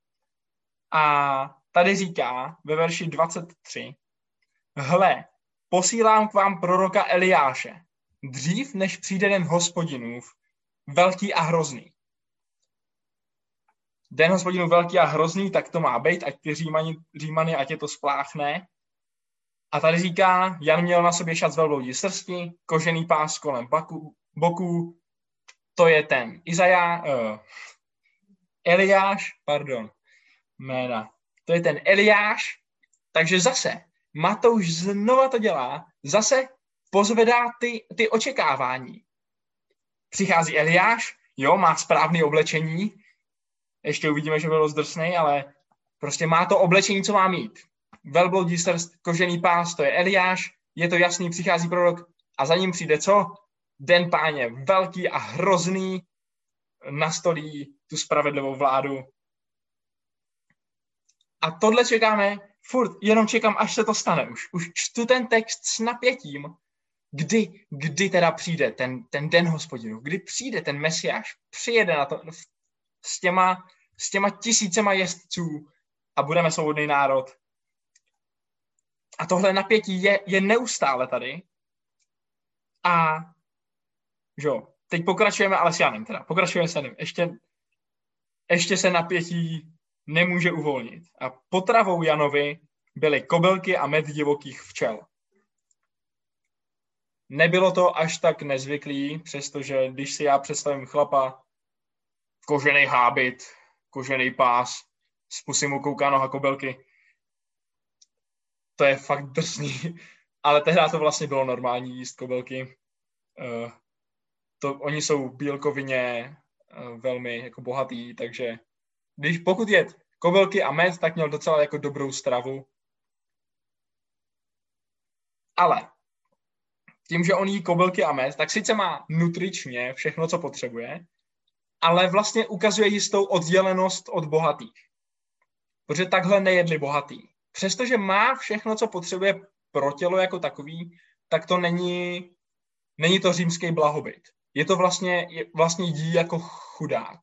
A: A tady říká ve verši dvacet tři, hle, posílám k vám proroka Eliáše, dřív než přijde den Hospodinův, velký a hrozný. Den Hospodinův velký a hrozný, tak to má být, ať ty Římani, Římany, ať je to spláchne. A tady říká, Jan měl na sobě šat z velbloudí srsti, kožený pás kolem baku, boků, to je ten Izaja, uh, Eliáš, pardon, jména, to je ten Eliáš, takže zase Matouš znova to dělá, zase pozvedá ty, ty očekávání. Přichází Eliáš, jo, má správné oblečení, ještě uvidíme, že byl zdrsnej, ale prostě má to oblečení, co má mít. Velbloudí srst, kožený pás, to je Eliáš, je to jasný, přichází prorok a za ním přijde co? Den Páně, velký a hrozný, nastolí tu spravedlivou vládu. A tohle čekáme furt, jenom čekám, až se to stane už. Už čtu ten text s napětím, kdy, kdy teda přijde ten, ten den Hospodinu, kdy přijde ten Mesiáš, přijede na to s těma, s těma tisícema jezdců a budeme svobodný národ. A tohle napětí je, je neustále tady. A že jo, teď pokračujeme, ale s Janem teda, pokračujeme s Janem. Ještě, ještě se napětí nemůže uvolnit. A potravou Janovi byly kobylky a med divokých včel. Nebylo to až tak nezvyklý, přestože když si já představím chlapa, kožený hábit, kožený pás, s pusy mu kouká noha kobylky, to je fakt drsný. Ale tehdy to vlastně bylo normální jíst kobylky. Uh, to, oni jsou bílkovině uh, velmi jako bohatý, takže když pokud je kobylky a med, tak měl docela jako dobrou stravu. Ale tím, že on jí kobylky a med, tak sice má nutričně všechno, co potřebuje, ale vlastně ukazuje jistou oddělenost od bohatých. Protože takhle nejedli bohatý. Přestože má všechno, co potřebuje pro tělo jako takový, tak to není, není to římský blahobyt. Je to vlastně, je, vlastně jí jako chudák.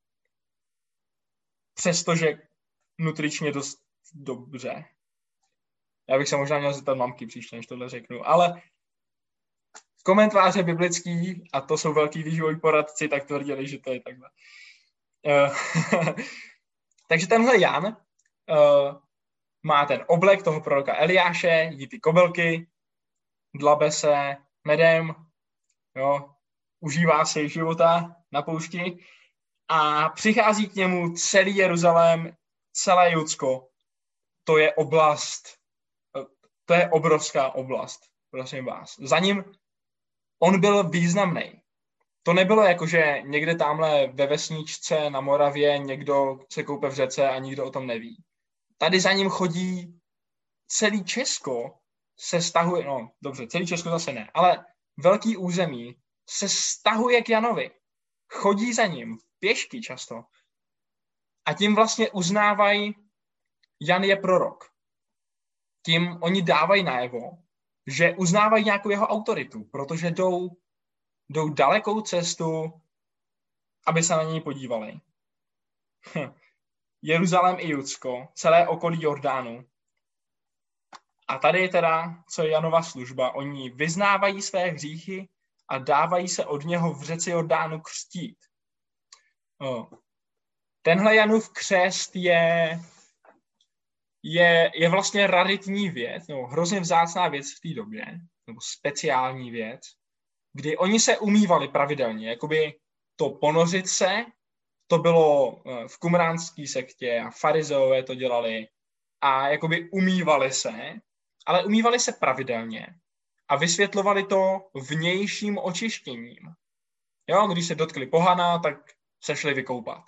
A: Přestože nutričně dost dobře. Já bych se možná měl zeptat mamky příště, než tohle řeknu. Ale komentáře biblický, a to jsou velký výživoví poradci, tak tvrdili, že to je takhle. Uh, takže tenhle Jan uh, má ten oblek toho proroka Eliáše, jí ty kobylky, dlabe se medem, jo, užívá si života na poušti a přichází k němu celý Jeruzalém, celé Judsko. To je oblast, to je obrovská oblast, prosím vás. Za ním on byl významný. To nebylo jako, že někde tamhle ve vesničce na Moravě někdo se koupe v řece a nikdo o tom neví. Tady za ním chodí celý Česko se stahuje, no dobře, celý Česko zase ne, ale velký území se stahuje k Janovi. Chodí za ním, pěšky často. A tím vlastně uznávají, Jan je prorok. Tím oni dávají najevo, že uznávají nějakou jeho autoritu, protože jdou, jdou dalekou cestu, aby se na něj podívali. Jeruzalém i Judsko, celé okolí Jordánu. A tady je teda, co je Janova služba. Oni vyznávají své hříchy a dávají se od něho v řece Jordánu křtít. Tenhle Janův křest je, je, je vlastně raritní věc, nebo hrozně vzácná věc v té době, nebo speciální věc, kdy oni se umývali pravidelně, jakoby to ponořit se, to bylo v kumránské sektě a farizeové to dělali a jakoby umývali se, ale umývali se pravidelně a vysvětlovali to vnějším očištěním. Jo, když se dotkli pohana, tak se šli vykoupat.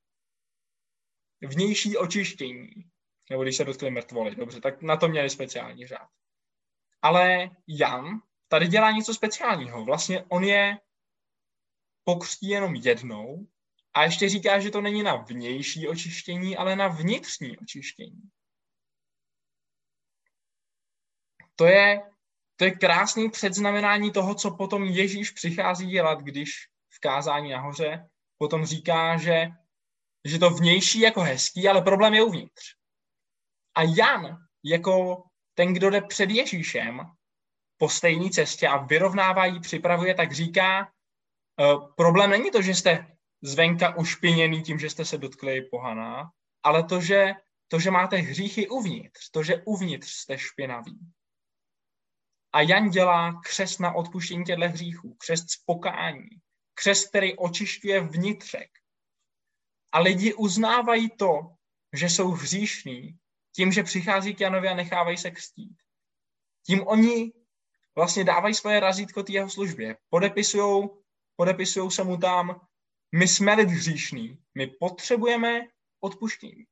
A: Vnější očištění, nebo když se dotkli mrtvoly, dobře, tak na to měli speciální řád. Ale Jan tady dělá něco speciálního. Vlastně on je pokřtí jenom jednou a ještě říká, že to není na vnější očištění, ale na vnitřní očištění. To je, to je krásný předznamenání toho, co potom Ježíš přichází dělat, když v kázání nahoře potom říká, že, že to vnější jako hezký, ale problém je uvnitř. A Jan jako ten, kdo jde před Ježíšem po stejné cestě a vyrovnává ji, připravuje, tak říká, uh, problém není to, že jste zvenka ušpiněný tím, že jste se dotkli pohana, ale to že, to, že máte hříchy uvnitř, to, že uvnitř jste špinaví. A Jan dělá křest na odpuštění těchto hříchů, křest z pokání, křest, který očišťuje vnitřek. A lidi uznávají to, že jsou hříšní, tím, že přichází k Janovi a nechávají se křtít. Tím oni vlastně dávají svoje razítko té jeho službě. Podepisujou, podepisujou se mu tam, My jsme lid hříšný, my potřebujeme odpuštění.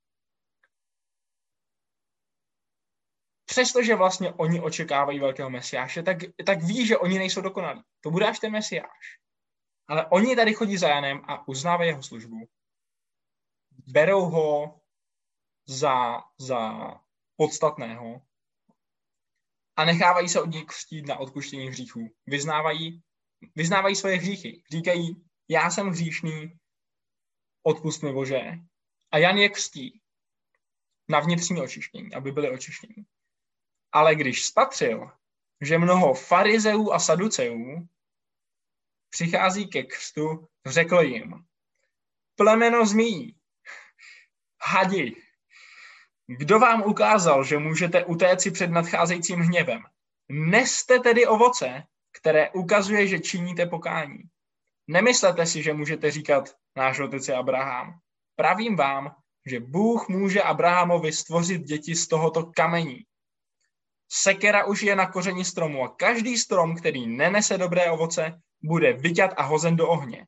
A: Přestože vlastně oni očekávají velkého mesiáše, tak, tak ví, že oni nejsou dokonalí. To bude až ten mesiáš. Ale oni tady chodí za Janem a uznávají jeho službu. Berou ho za, za podstatného a nechávají se od něj křtít na odpuštění hříchů. Vyznávají, vyznávají svoje hříchy. Říkají, já jsem hříšný, odpust mi Bože. A Jan je křtí na vnitřní očištění, aby byli očištěni. Ale když spatřil, že mnoho farizeů a saduceů přichází ke křtu, řekl jim, plemeno zmíjí, hadi, kdo vám ukázal, že můžete utéci před nadcházejícím hněvem? Neste tedy ovoce, které ukazuje, že činíte pokání. Nemyslete si, že můžete říkat, náš otec je Abraham. Pravím vám, že Bůh může Abrahamovi stvořit děti z tohoto kamení. Sekera už je na kořeni stromu a každý strom, který nenese dobré ovoce, bude vyťat a hozen do ohně.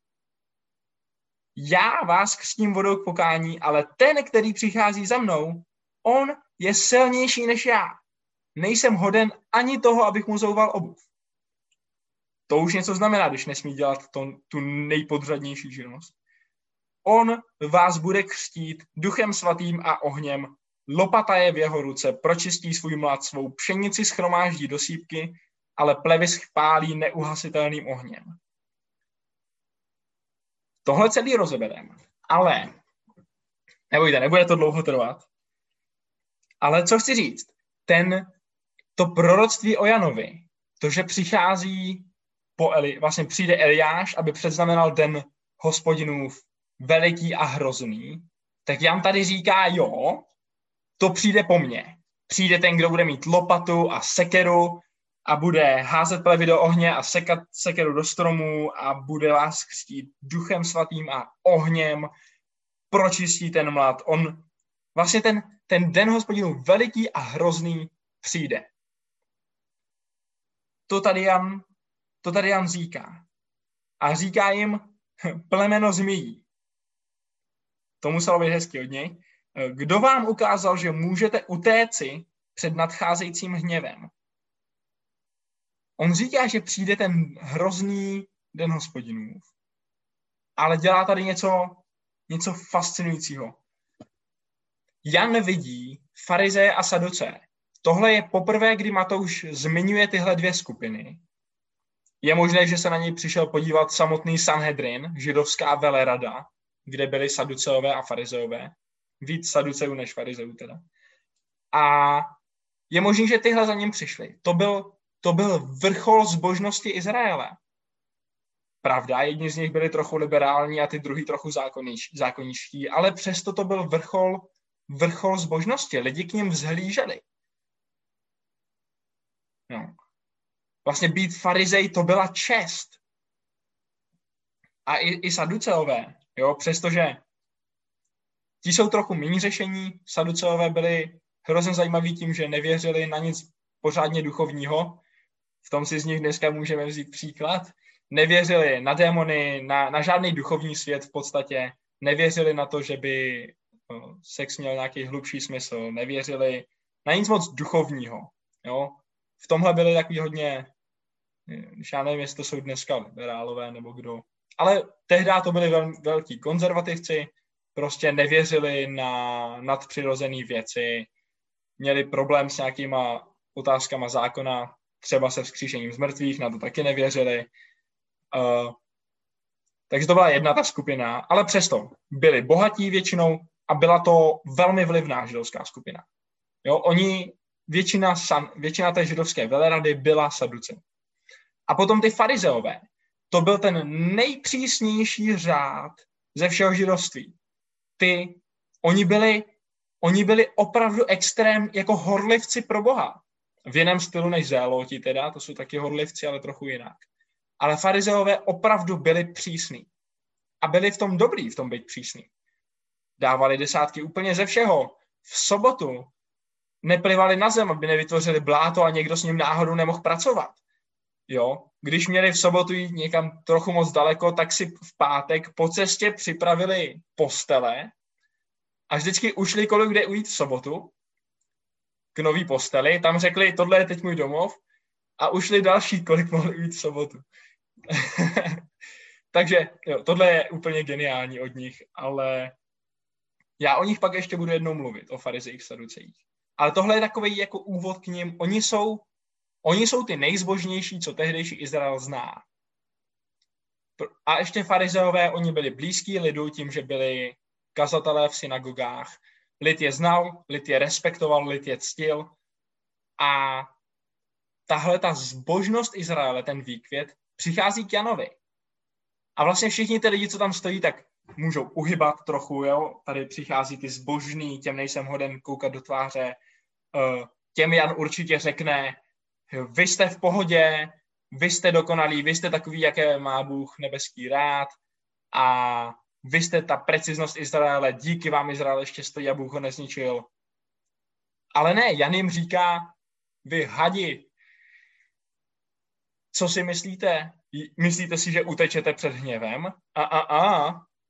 A: Já vás křtím vodou k pokání, ale ten, který přichází za mnou, on je silnější než já. Nejsem hoden ani toho, abych mu zouval obuv. To už něco znamená, když nesmí dělat to, tu nejpodřadnější činnost. On vás bude křtít duchem svatým a ohněm, lopata je v jeho ruce, pročistí svůj mlad, svou pšenici schromáždí do sýpky, ale plevy spálí neuhasitelným ohněm. Tohle celý rozebereme, ale nebojte, nebude to dlouho trvat. Ale co chci říct, ten, to proroctví o Janovi, to, že přichází po Eli, vlastně přijde Eliáš, aby předznamenal den Hospodinův veliký a hrozný, tak Jan tady říká, jo, to přijde po mně. Přijde ten, kdo bude mít lopatu a sekeru a bude házet plevy do ohně a sekat sekeru do stromů a bude vás křtít duchem svatým a ohněm, pročistí ten mlad. On vlastně ten, ten den Hospodinův veliký a hrozný přijde. To tady Jan, to tady Jan říká. A říká jim plemeno zmíjí. To muselo být hezky od něj. Kdo vám ukázal, že můžete utéci před nadcházejícím hněvem? On říká, že přijde ten hrozný den Hospodinův, ale dělá tady něco, něco fascinujícího. Jan vidí farizeje a saduceje. Tohle je poprvé, kdy Matouš zmiňuje tyhle dvě skupiny. Je možné, že se na něj přišel podívat samotný Sanhedrin, židovská velerada, kde byli saduceové a farizeové. Víc saduceů než farizeů teda. A je možné, že tyhle za ním přišli. To byl, to byl vrchol zbožnosti Izraele. Pravda, jedni z nich byli trochu liberální a ty druhý trochu zákoničtí, ale přesto to byl vrchol, vrchol zbožnosti. Lidi k ním vzhlíželi. No. Vlastně být farizej, to byla čest. A i, i saduceové, jo, přestože ti jsou trochu méně řešení, saduceové byli hrozně zajímaví tím, že nevěřili na nic pořádně duchovního. V tom si z nich dneska můžeme vzít příklad. Nevěřili na démony, na, na žádný duchovní svět v podstatě. Nevěřili na to, že by no, sex měl nějaký hlubší smysl. Nevěřili na nic moc duchovního. Jo. V tomhle byli takový hodně, když já nevím, jestli to jsou dneska liberálové nebo kdo. Ale tehdy to byli vel, velký konzervativci, prostě nevěřili na nadpřirozené věci, měli problém s nějakýma otázkama zákona, třeba se vzkříšením z mrtvých, na to taky nevěřili. Uh, takže to byla jedna ta skupina, ale přesto byli bohatí většinou a byla to velmi vlivná židovská skupina. Jo, oni, většina, san, většina té židovské velerady byla saduce. A potom ty farizeové, to byl ten nejpřísnější řád ze všeho židovství. Ty, oni byli, oni byli opravdu extrém jako horlivci pro Boha. V jiném stylu než zéloti teda, to jsou taky horlivci, ale trochu jinak. Ale farizeové opravdu byli přísní. A byli v tom dobrý, v tom být přísní. Dávali desátky úplně ze všeho. V sobotu neplivali na zem, aby nevytvořili bláto a někdo s ním náhodou nemohl pracovat. jo, když měli v sobotu jít někam trochu moc daleko, tak si v pátek po cestě připravili postele a vždycky ušli kolik kde ujít v sobotu k nový posteli. Tam řekli, tohle je teď můj domov a ušli další, kolik mohli ujít v sobotu. Takže jo, tohle je úplně geniální od nich, ale já o nich pak ještě budu jednou mluvit, o farizejích, saducejích. Ale tohle je takový jako úvod k nim. Oni jsou, oni jsou ty nejzbožnější, co tehdejší Izrael zná. A ještě farizeové, oni byli blízký lidu tím, že byli kazatelé v synagogách. Lid je znal, lid je respektoval, lid je ctil. A tahle ta zbožnost Izraele, ten výkvět, přichází k Janovi. A vlastně všichni ty lidi, co tam stojí, tak můžou uhybat trochu, jo. Tady přichází ty zbožný, těm nejsem hoden koukat do tváře. Těm Jan určitě řekne, vy jste v pohodě, vy jste dokonalí, vy jste takový, jaké má Bůh nebeský rád a vy jste ta preciznost Izraele, díky vám Izrael ještě stojí a Bůh ho nezničil. Ale ne, Jan jim říká, vy hadi, co si myslíte? Myslíte si, že utečete před hněvem? A, a, a.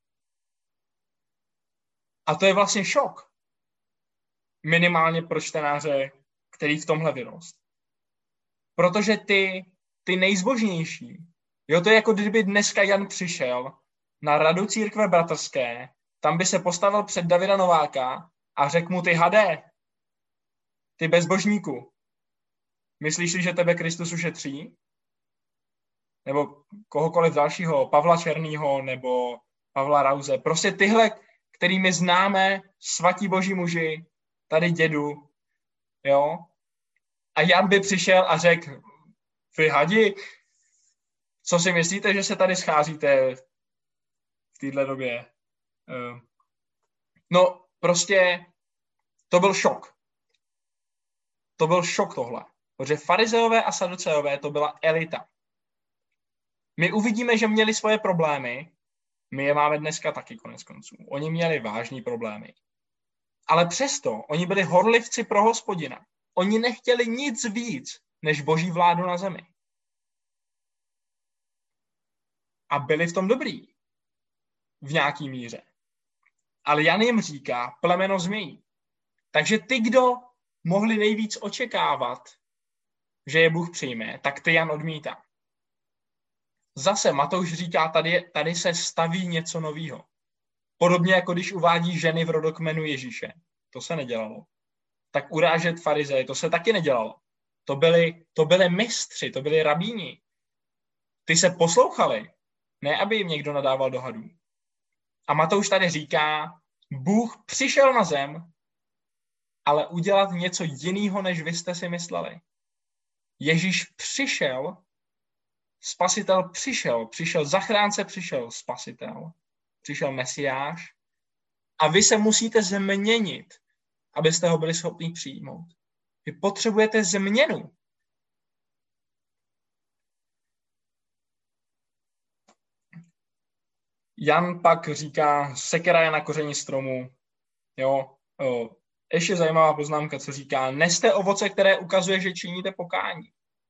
A: A to je vlastně šok. Minimálně pro čtenáře, který v tomhle vyrost. Protože ty, ty nejzbožnější, jo, to je jako kdyby dneska Jan přišel na radu církve bratrské, tam by se postavil před Davida Nováka a řekl mu, ty hadé, ty bezbožníku, myslíš si, že tebe Kristus ušetří? Nebo kohokoliv dalšího, Pavla Černýho nebo Pavla Rauze. Prostě tyhle, kterými známe, svatí boží muži, tady dědu, jo. A Jan by přišel a řekl, vy hadi, co si myslíte, že se tady scházíte v téhle době? No, prostě to byl šok. To byl šok tohle. Protože farizeové a saduceové to byla elita. My uvidíme, že měli svoje problémy, my je máme dneska taky konec konců. Oni měli vážný problémy. Ale přesto, oni byli horlivci pro Hospodina. Oni nechtěli nic víc, než boží vládu na zemi. A byli v tom dobrý. V nějaký míře. Ale Jan jim říká, plemeno změjí. Takže ty, kdo mohli nejvíc očekávat, že je Bůh přijme, tak ty Jan odmítá. Zase Matouš říká, tady, tady se staví něco novýho. Podobně jako když uvádí ženy v rodokmenu Ježíše. To se nedělalo. Tak urážet farizeje, to se taky nedělalo. To byli, to byli mistři, to byli rabíni. Ty se poslouchali, ne aby jim někdo nadával do hadů. A Matouš tady říká, Bůh přišel na zem, ale udělat něco jiného, než vy jste si mysleli. Ježíš přišel, Spasitel přišel, přišel zachránce, přišel Spasitel, přišel Mesiáš a vy se musíte změnit, abyste ho byli schopni přijmout. Vy potřebujete změnu. Jan pak říká, sekera je na kořeni stromu. Jo, jo. Ještě zajímavá poznámka, co říká, neste ovoce, které ukazuje, že činíte pokání.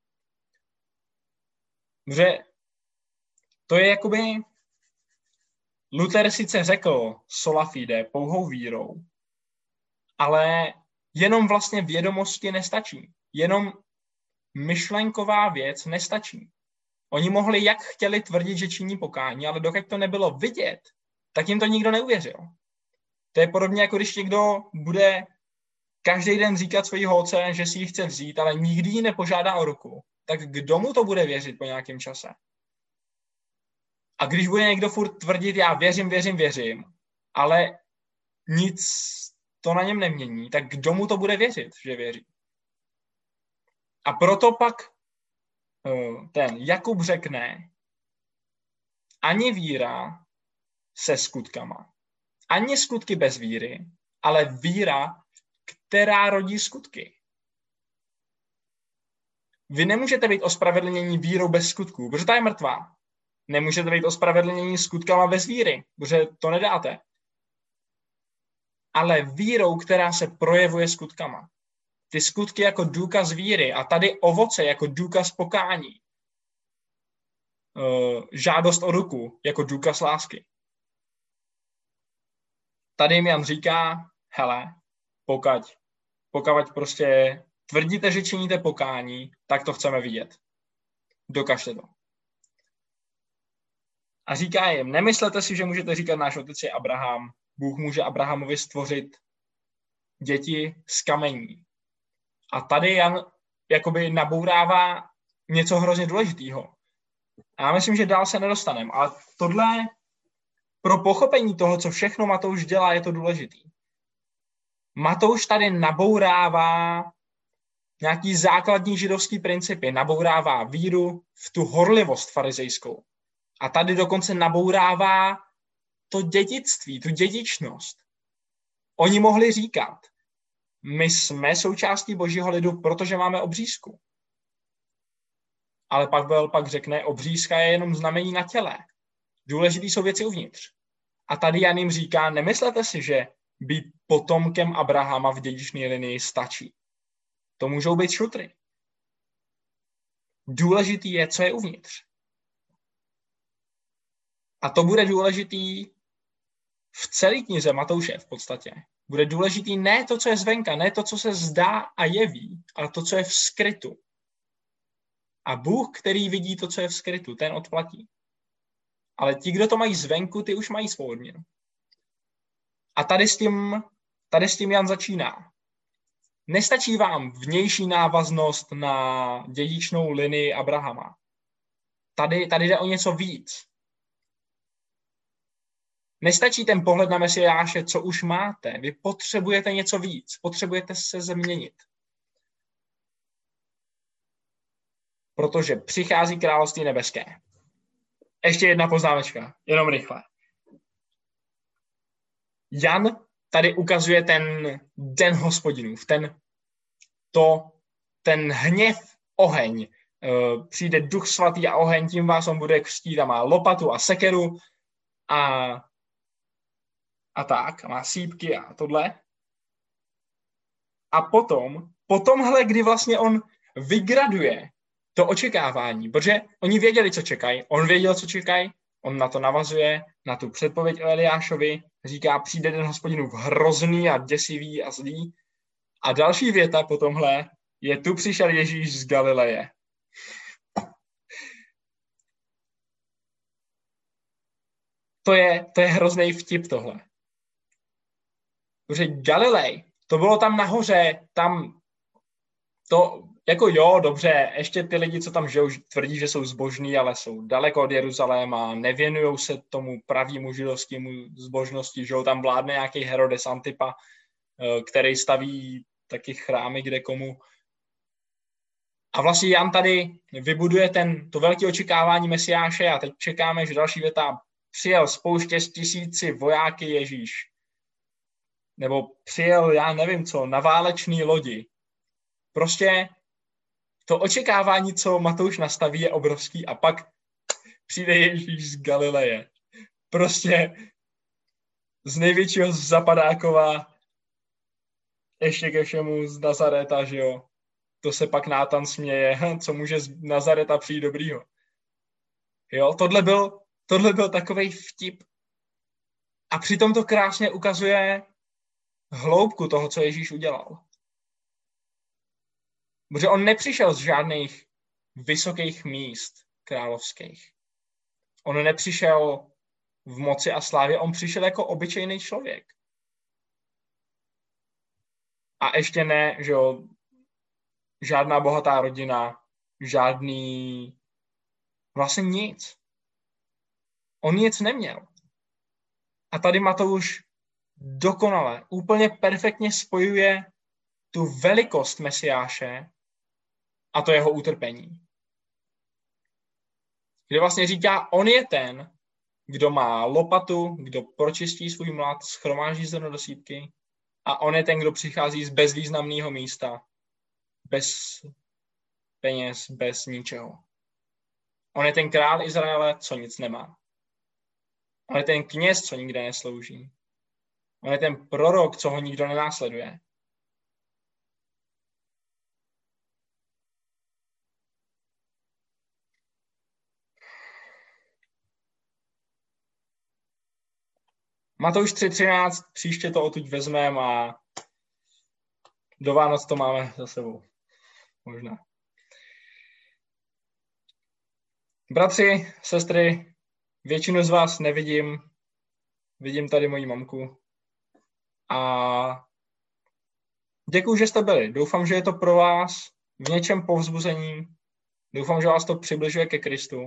A: Že to je jakoby, Luther sice řekl sola fide, pouhou vírou, ale jenom vlastně vědomosti nestačí. Jenom myšlenková věc nestačí. Oni mohli, jak chtěli tvrdit, že činí pokání, ale dokud to nebylo vidět, tak jim to nikdo neuvěřil. To je podobně, jako když někdo bude každý den říkat svojí holce, že si ji chce vzít, ale nikdy ji nepožádá o ruku. Tak kdo mu to bude věřit po nějakém čase? A když bude někdo furt tvrdit, já věřím, věřím, věřím, ale nic to na něm nemění, tak kdo mu to bude věřit, že věří? A proto pak ten Jakub řekne, ani víra se skutkama, ani skutky bez víry, ale víra, která rodí skutky. Vy nemůžete být ospravedlnění vírou bez skutků, protože ta je mrtvá. Nemůžete být ospravedlnění skutkama bez víry, protože to nedáte. Ale vírou, která se projevuje skutkama. Ty skutky jako důkaz víry a tady ovoce jako důkaz pokání. uh, žádost o ruku jako důkaz lásky. Tady jim Jan říká, hele, pokud, pokud prostě tvrdíte, že činíte pokání, tak to chceme vidět. Dokažte to. A říká jim, nemyslete si, že můžete říkat, náš otec je Abraham. Bůh může Abrahamovi stvořit děti z kamení. A tady Jan jakoby nabourává něco hrozně důležitého. A já myslím, že dál se nedostaneme. Ale tohle pro pochopení toho, co všechno Matouš dělá, je to důležitý. Matouš tady nabourává nějaký základní židovský principy, nabourává víru v tu horlivost farizejskou. A tady dokonce nabourává to dědictví, tu dědičnost. Oni mohli říkat, my jsme součástí božího lidu, protože máme obřízku. Ale pak byl, pak řekne, obřízka je jenom znamení na těle. Důležitý jsou věci uvnitř. A tady Jan jim říká, nemyslete si, že být potomkem Abrahama v dědičné linii stačí. To můžou být šutry. Důležitý je, co je uvnitř. A to bude důležitý v celé knize Matouše v podstatě. Bude důležitý ne to, co je zvenka, ne to, co se zdá a jeví, ale to, co je v skrytu. A Bůh, který vidí to, co je v skrytu, ten odplatí. Ale ti, kdo to mají zvenku, ty už mají svou odměnu. A tady s tím, tady s tím Jan začíná. Nestačí vám vnější návaznost na dědičnou linii Abrahama. Tady, tady jde o něco víc. Nestačí ten pohled na Mesiáše, co už máte. Vy potřebujete něco víc. Potřebujete se změnit. Protože přichází království nebeské. Ještě jedna poznámečka, jenom rychle. Jan tady ukazuje ten den Hospodinův, ten, to, ten hněv, oheň. Přijde Duch svatý a oheň, tím vás on bude křtít a má lopatu a sekeru a, a tak, a má sípky a tohle. A potom, po tomhle, kdy vlastně on vygraduje to očekávání, protože oni věděli, co čekají, on věděl, co čekají, on na to navazuje, na tu předpověď o Eliášovi, říká, přijde den Hospodinův hrozný a děsivý a zlý. A další věta po tomhle je, tu přišel Ježíš z Galileje. To je, to je hrozný vtip tohle. Protože Galilej, to bylo tam nahoře, tam to, jako jo, dobře, ještě ty lidi, co tam žijou, tvrdí, že jsou zbožní, ale jsou daleko od Jeruzaléma, nevěnují se tomu pravýmu židovskému zbožnosti, že tam vládne nějaký Herodes Antipa, který staví taky chrámy kde komu. A vlastně Jan tady vybuduje ten, to velké očekávání Mesiáše a teď čekáme, že další věta přijel z pouště s tisíci vojáky Ježíš. Nebo přijel, já nevím co, na válečný lodi. Prostě to očekávání, co Matouš nastaví, je obrovský a pak přijde Ježíš z Galileje. Prostě z největšího zapadákova, ještě ke všemu z Nazareta, že jo. To se pak Nátan směje, co může z Nazareta přijít dobrýho. Jo, tohle byl, tohle byl takovej vtip. A přitom to krásně ukazuje hloubku toho, co Ježíš udělal. Protože on nepřišel z žádných vysokých míst královských. On nepřišel v moci a slávě, on přišel jako obyčejný člověk. A ještě ne, že jo, žádná bohatá rodina, žádný, vlastně nic. On nic neměl. A tady Matouš dokonale, úplně perfektně spojuje tu velikost Mesiáše a to jeho utrpení. Kde vlastně říká, on je ten, kdo má lopatu, kdo pročistí svůj mlad, schromáždí zrno do sýpky a on je ten, kdo přichází z bezvýznamného místa, bez peněz, bez ničeho. On je ten král Izraele, co nic nemá. On je ten kněz, co nikde neslouží. On je ten prorok, co ho nikdo nenásleduje. Matouš tři třináct, příště to odtud vezmeme a do Vánoc to máme za sebou. Možná. Bratři, sestry, většinu z vás nevidím. Vidím tady moji mamku. A děkuju, že jste byli. Doufám, že je to pro vás v něčem povzbuzení. Doufám, že vás to přibližuje ke Kristu.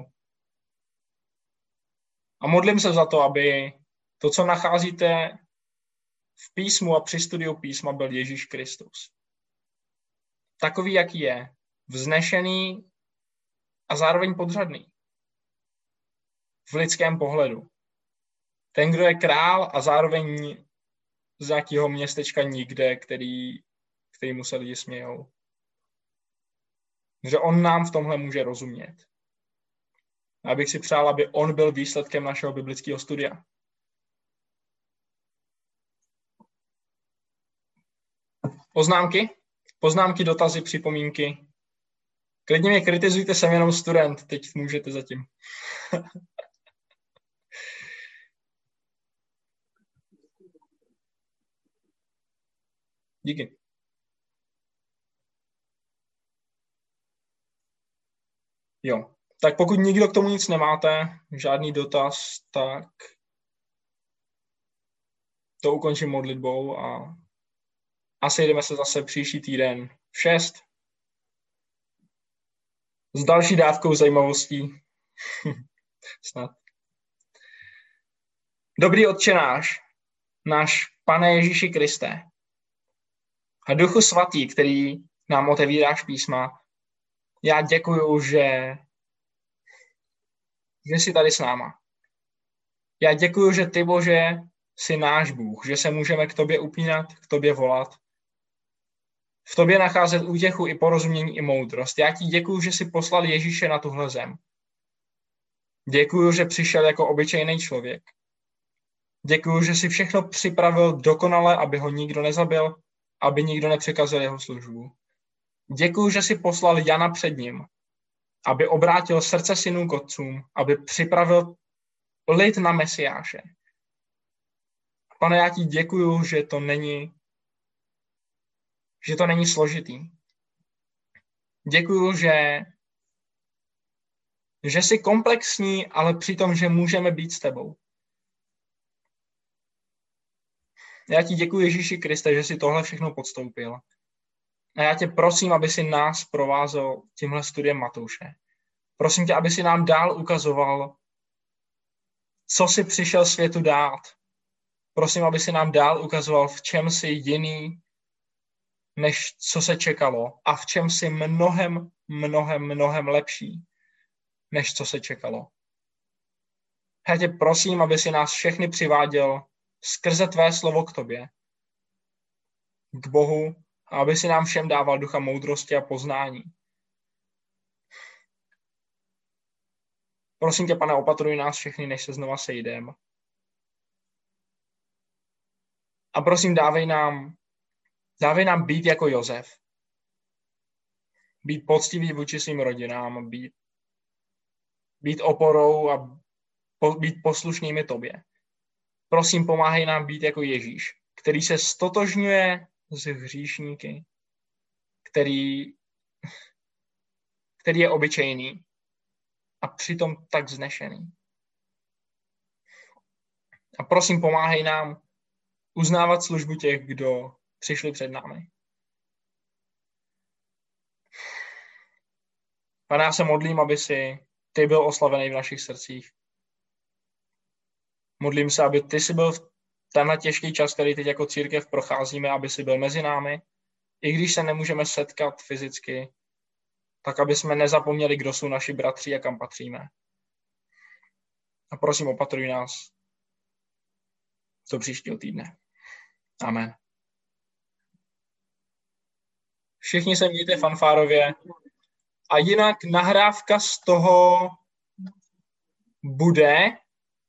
A: A modlím se za to, aby to, co nacházíte v písmu a při studiu písma, byl Ježíš Kristus. Takový, jaký je. Vznešený a zároveň podřadný. V lidském pohledu. Ten, kdo je král a zároveň z nějakého městečka nikde, který, který mu se lidi smějou. Že on nám v tomhle může rozumět. A bych si přál, aby on byl výsledkem našeho biblického studia. Poznámky? Poznámky, dotazy, připomínky. Klidně mě kritizujte, jsem jenom student, teď můžete zatím. Díky. Jo, tak pokud nikdo k tomu nic nemáte, žádný dotaz, tak to ukončím modlitbou a a sejdeme se zase příští týden v šest s další dávkou zajímavostí. Snad. Dobrý Otče náš, náš Pane Ježíši Kriste a Duchu Svatý, který nám otevíráš písma, já děkuju, že, že jsi tady s náma. Já děkuju, že ty, Bože, jsi náš Bůh, že se můžeme k tobě upínat, k tobě volat. V tobě nacházet útěchu i porozumění i moudrost. Já ti děkuju, že jsi poslal Ježíše na tuhle zem. Děkuju, že přišel jako obyčejný člověk. Děkuju, že jsi všechno připravil dokonale, aby ho nikdo nezabil, aby nikdo nepřekazil jeho službu. Děkuju, že jsi poslal Jana před ním, aby obrátil srdce synů k otcům, aby připravil lid na Mesiáše. Pane, já ti děkuju, že to není že to není složitý. Děkuju, že, že jsi komplexní, ale přitom, že můžeme být s tebou. Já ti děkuji, Ježíši Kriste, že jsi tohle všechno podstoupil. A já tě prosím, aby si nás provázel tímhle studiem Matouše. Prosím tě, aby si nám dál ukazoval, co jsi přišel světu dát. Prosím, aby si nám dál ukazoval, v čem jsi jiný, než co se čekalo a v čem jsi mnohem, mnohem, mnohem lepší, než co se čekalo. Já tě prosím, aby si nás všechny přiváděl skrze tvé slovo k tobě, k Bohu, a aby si nám všem dával ducha moudrosti a poznání. Prosím tě, Pane, opatruj nás všechny, než se znova sejdeme. A prosím, dávej nám Dávej nám být jako Josef. Být poctivý vůči svým rodinám, být, být oporou a po, být poslušnými tobě. Prosím, pomáhej nám být jako Ježíš, který se stotožňuje s hříšníky, který, který je obyčejný a přitom tak vznešený. A prosím, pomáhej nám uznávat službu těch, kdo přišli před námi. Pane, já se modlím, aby si ty byl oslavený v našich srdcích. Modlím se, aby ty si byl v tenhle těžký čas, který teď jako církev procházíme, aby si byl mezi námi. I když se nemůžeme setkat fyzicky, tak aby jsme nezapomněli, kdo jsou naši bratři a kam patříme. A prosím, opatruj nás do příštího týdne. Amen. Všichni se mějte fanfárově. A jinak nahrávka z toho bude